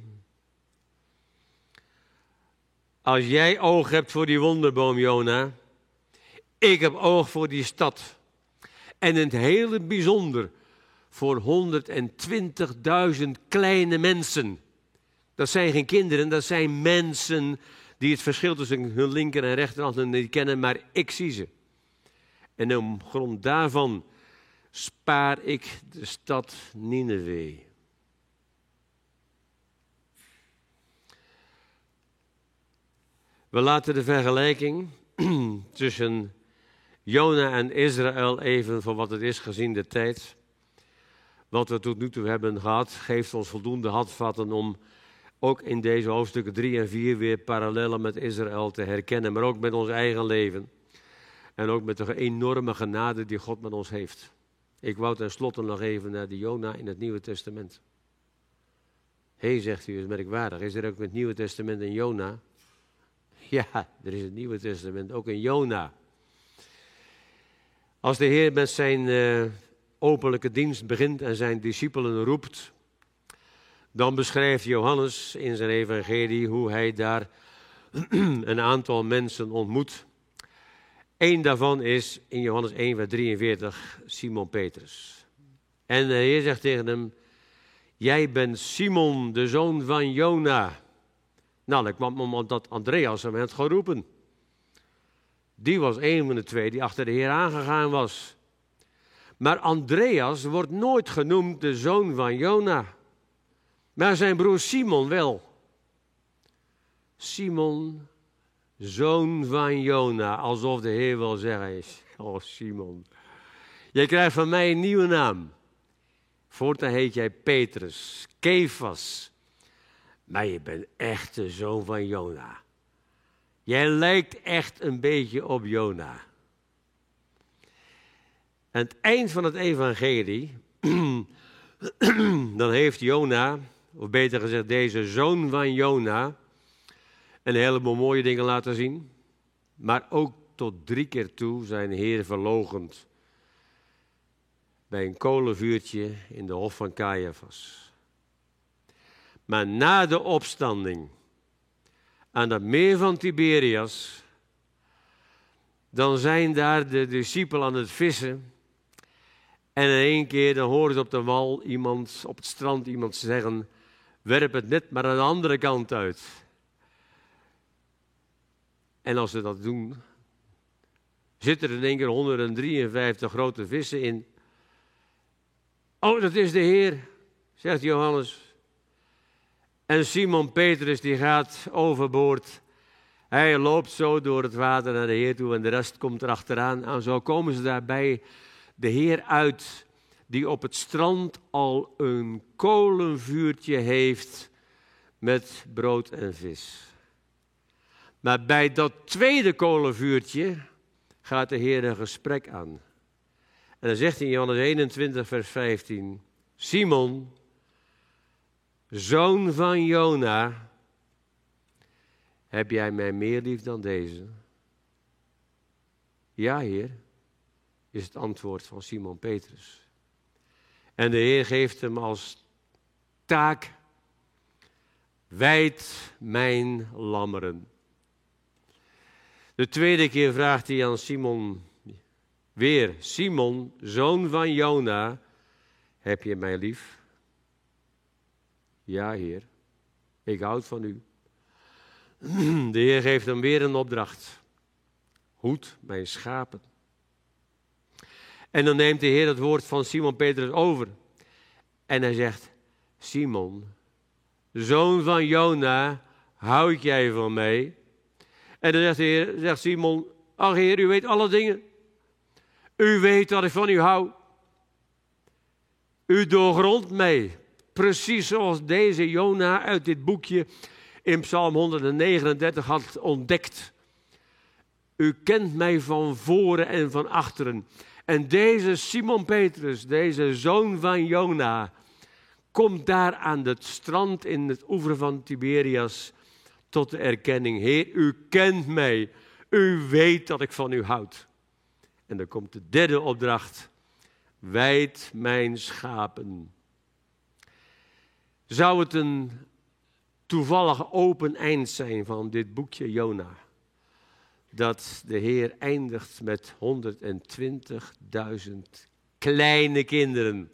Als jij oog hebt voor die wonderboom, Jona, ik heb oog voor die stad. En in het hele bijzonder voor 120.000 kleine mensen. Dat zijn geen kinderen, dat zijn mensen die het verschil tussen hun linker en rechterhand niet kennen, maar ik zie ze. En om grond daarvan spaar ik de stad Nineve. We laten de vergelijking tussen Jona en Israël even voor wat het is gezien de tijd. Wat we tot nu toe hebben gehad, geeft ons voldoende handvatten om ook in deze hoofdstukken 3 en 4 weer parallellen met Israël te herkennen. Maar ook met ons eigen leven. En ook met de enorme genade die God met ons heeft. Ik wou tenslotte nog even naar de Jona in het Nieuwe Testament. Hé, zegt u, is merkwaardig. Is er ook in het Nieuwe Testament een Jona? Ja, er is het Nieuwe Testament ook een Jona. Als de Heer met zijn openlijke dienst begint en zijn discipelen roept, dan beschrijft Johannes in zijn evangelie hoe hij daar een aantal mensen ontmoet. Eén daarvan is in Johannes 1, vers 43, Simon Petrus. En de Heer zegt tegen hem, jij bent Simon, de zoon van Jona. Nou, dat kwam omdat Andreas hem had geroepen. Die was een van de twee die achter de Heer aangegaan was. Maar Andreas wordt nooit genoemd de zoon van Jona. Maar zijn broer Simon wel. Simon, zoon van Jona, alsof de Heer wil zeggen, oh Simon, jij krijgt van mij een nieuwe naam. Voortaan heet jij Petrus, Kefas. Maar je bent echt de zoon van Jona. Jij lijkt echt een beetje op Jona. Aan het eind van het evangelie, dan heeft Jona, of beter gezegd deze zoon van Jona, een heleboel mooie dingen laten zien. Maar ook tot 3 keer toe zijn Heer verloochend. Bij een kolenvuurtje in de hof van Caiaphas. Maar na de opstanding aan het meer van Tiberias, dan zijn daar de discipelen aan het vissen. En in één keer dan horen ze op de wal iemand, op het strand iemand zeggen, werp het net maar aan de andere kant uit. En als ze dat doen, zitten er in één keer 153 grote vissen in. Oh, dat is de Heer, zegt Johannes. En Simon Petrus die gaat overboord. Hij loopt zo door het water naar de Heer toe en de rest komt er achteraan. En zo komen ze daarbij de Heer uit die op het strand al een kolenvuurtje heeft met brood en vis. Maar bij dat tweede kolenvuurtje gaat de Heer een gesprek aan. En dan zegt hij in Johannes 21 vers 15, Simon, zoon van Jona, heb jij mij meer lief dan deze? Ja, Heer, is het antwoord van Simon Petrus. En de Heer geeft hem als taak, wijd mijn lammeren. De tweede keer vraagt hij aan Simon weer, Simon, zoon van Jona, heb je mij lief? Ja, Heer, ik houd van u. De Heer geeft hem weer een opdracht. Hoed mijn schapen. En dan neemt de Heer het woord van Simon Petrus over. En hij zegt, Simon, zoon van Jona, houd jij van mij? En dan zegt de Heer, zegt Simon, ach Heer, u weet alle dingen. U weet dat ik van u hou. U doorgrondt mij. Precies zoals deze Jona uit dit boekje in Psalm 139 had ontdekt. U kent mij van voren en van achteren. En deze Simon Petrus, deze zoon van Jona, komt daar aan het strand in het oever van Tiberias tot de erkenning. Heer, u kent mij. U weet dat ik van u houd. En dan komt de derde opdracht. Wijd mijn schapen. Zou het een toevallig open eind zijn van dit boekje Jona? Dat de Heer eindigt met 120.000 kleine kinderen.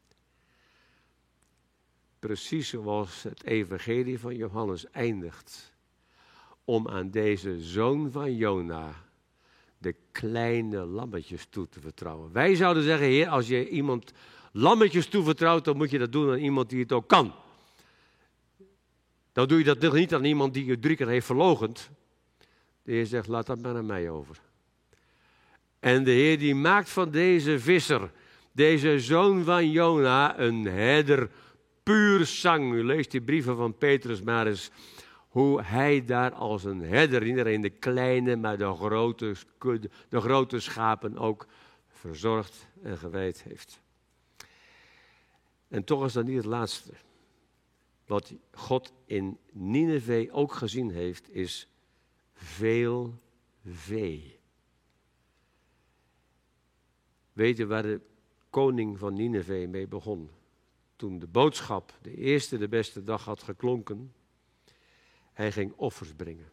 Precies zoals het evangelie van Johannes eindigt. Om aan deze zoon van Jona de kleine lammetjes toe te vertrouwen. Wij zouden zeggen, Heer, als je iemand lammetjes toevertrouwt, dan moet je dat doen aan iemand die het ook kan. Dan doe je dat niet aan iemand die je 3 keer heeft verloochend. De Heer zegt, laat dat maar aan mij over. En de Heer die maakt van deze visser, deze zoon van Jona, een herder puur sang. U leest die brieven van Petrus maar eens, hoe hij daar als een herder, niet alleen de kleine, maar de grote schapen ook verzorgd en gewijd heeft. En toch is dat niet het laatste. Wat God in Nineve ook gezien heeft, is veel vee. Weet je waar de koning van Nineve mee begon? Toen de boodschap de eerste, de beste dag had geklonken, hij ging offers brengen.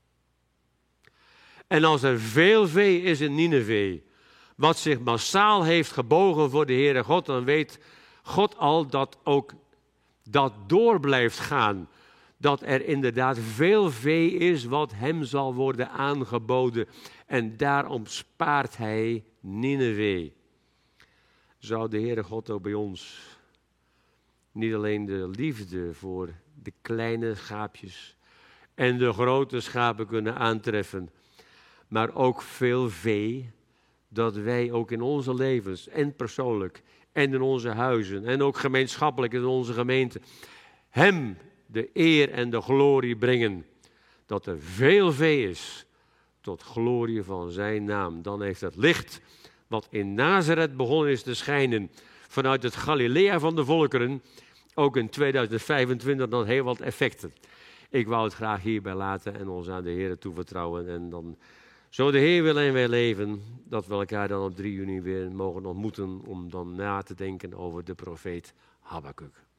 En als er veel vee is in Nineve, wat zich massaal heeft gebogen voor de Heere God, dan weet God al dat ook dat door blijft gaan. Dat er inderdaad veel vee is wat hem zal worden aangeboden. En daarom spaart hij Nineve. Zou de Heere God ook bij ons niet alleen de liefde voor de kleine schaapjes en de grote schapen kunnen aantreffen, maar ook veel vee, dat wij ook in onze levens en persoonlijk en in onze huizen en ook gemeenschappelijk in onze gemeente hem de eer en de glorie brengen. Dat er veel vee is tot glorie van zijn naam. Dan heeft het licht wat in Nazareth begonnen is te schijnen vanuit het Galilea van de volkeren ook in 2025 dan heel wat effecten. Ik wou het graag hierbij laten en ons aan de Heer toevertrouwen. En dan, zo de Heer wil en wij leven, dat we elkaar dan op 3 juni weer mogen ontmoeten om dan na te denken over de profeet Habakuk.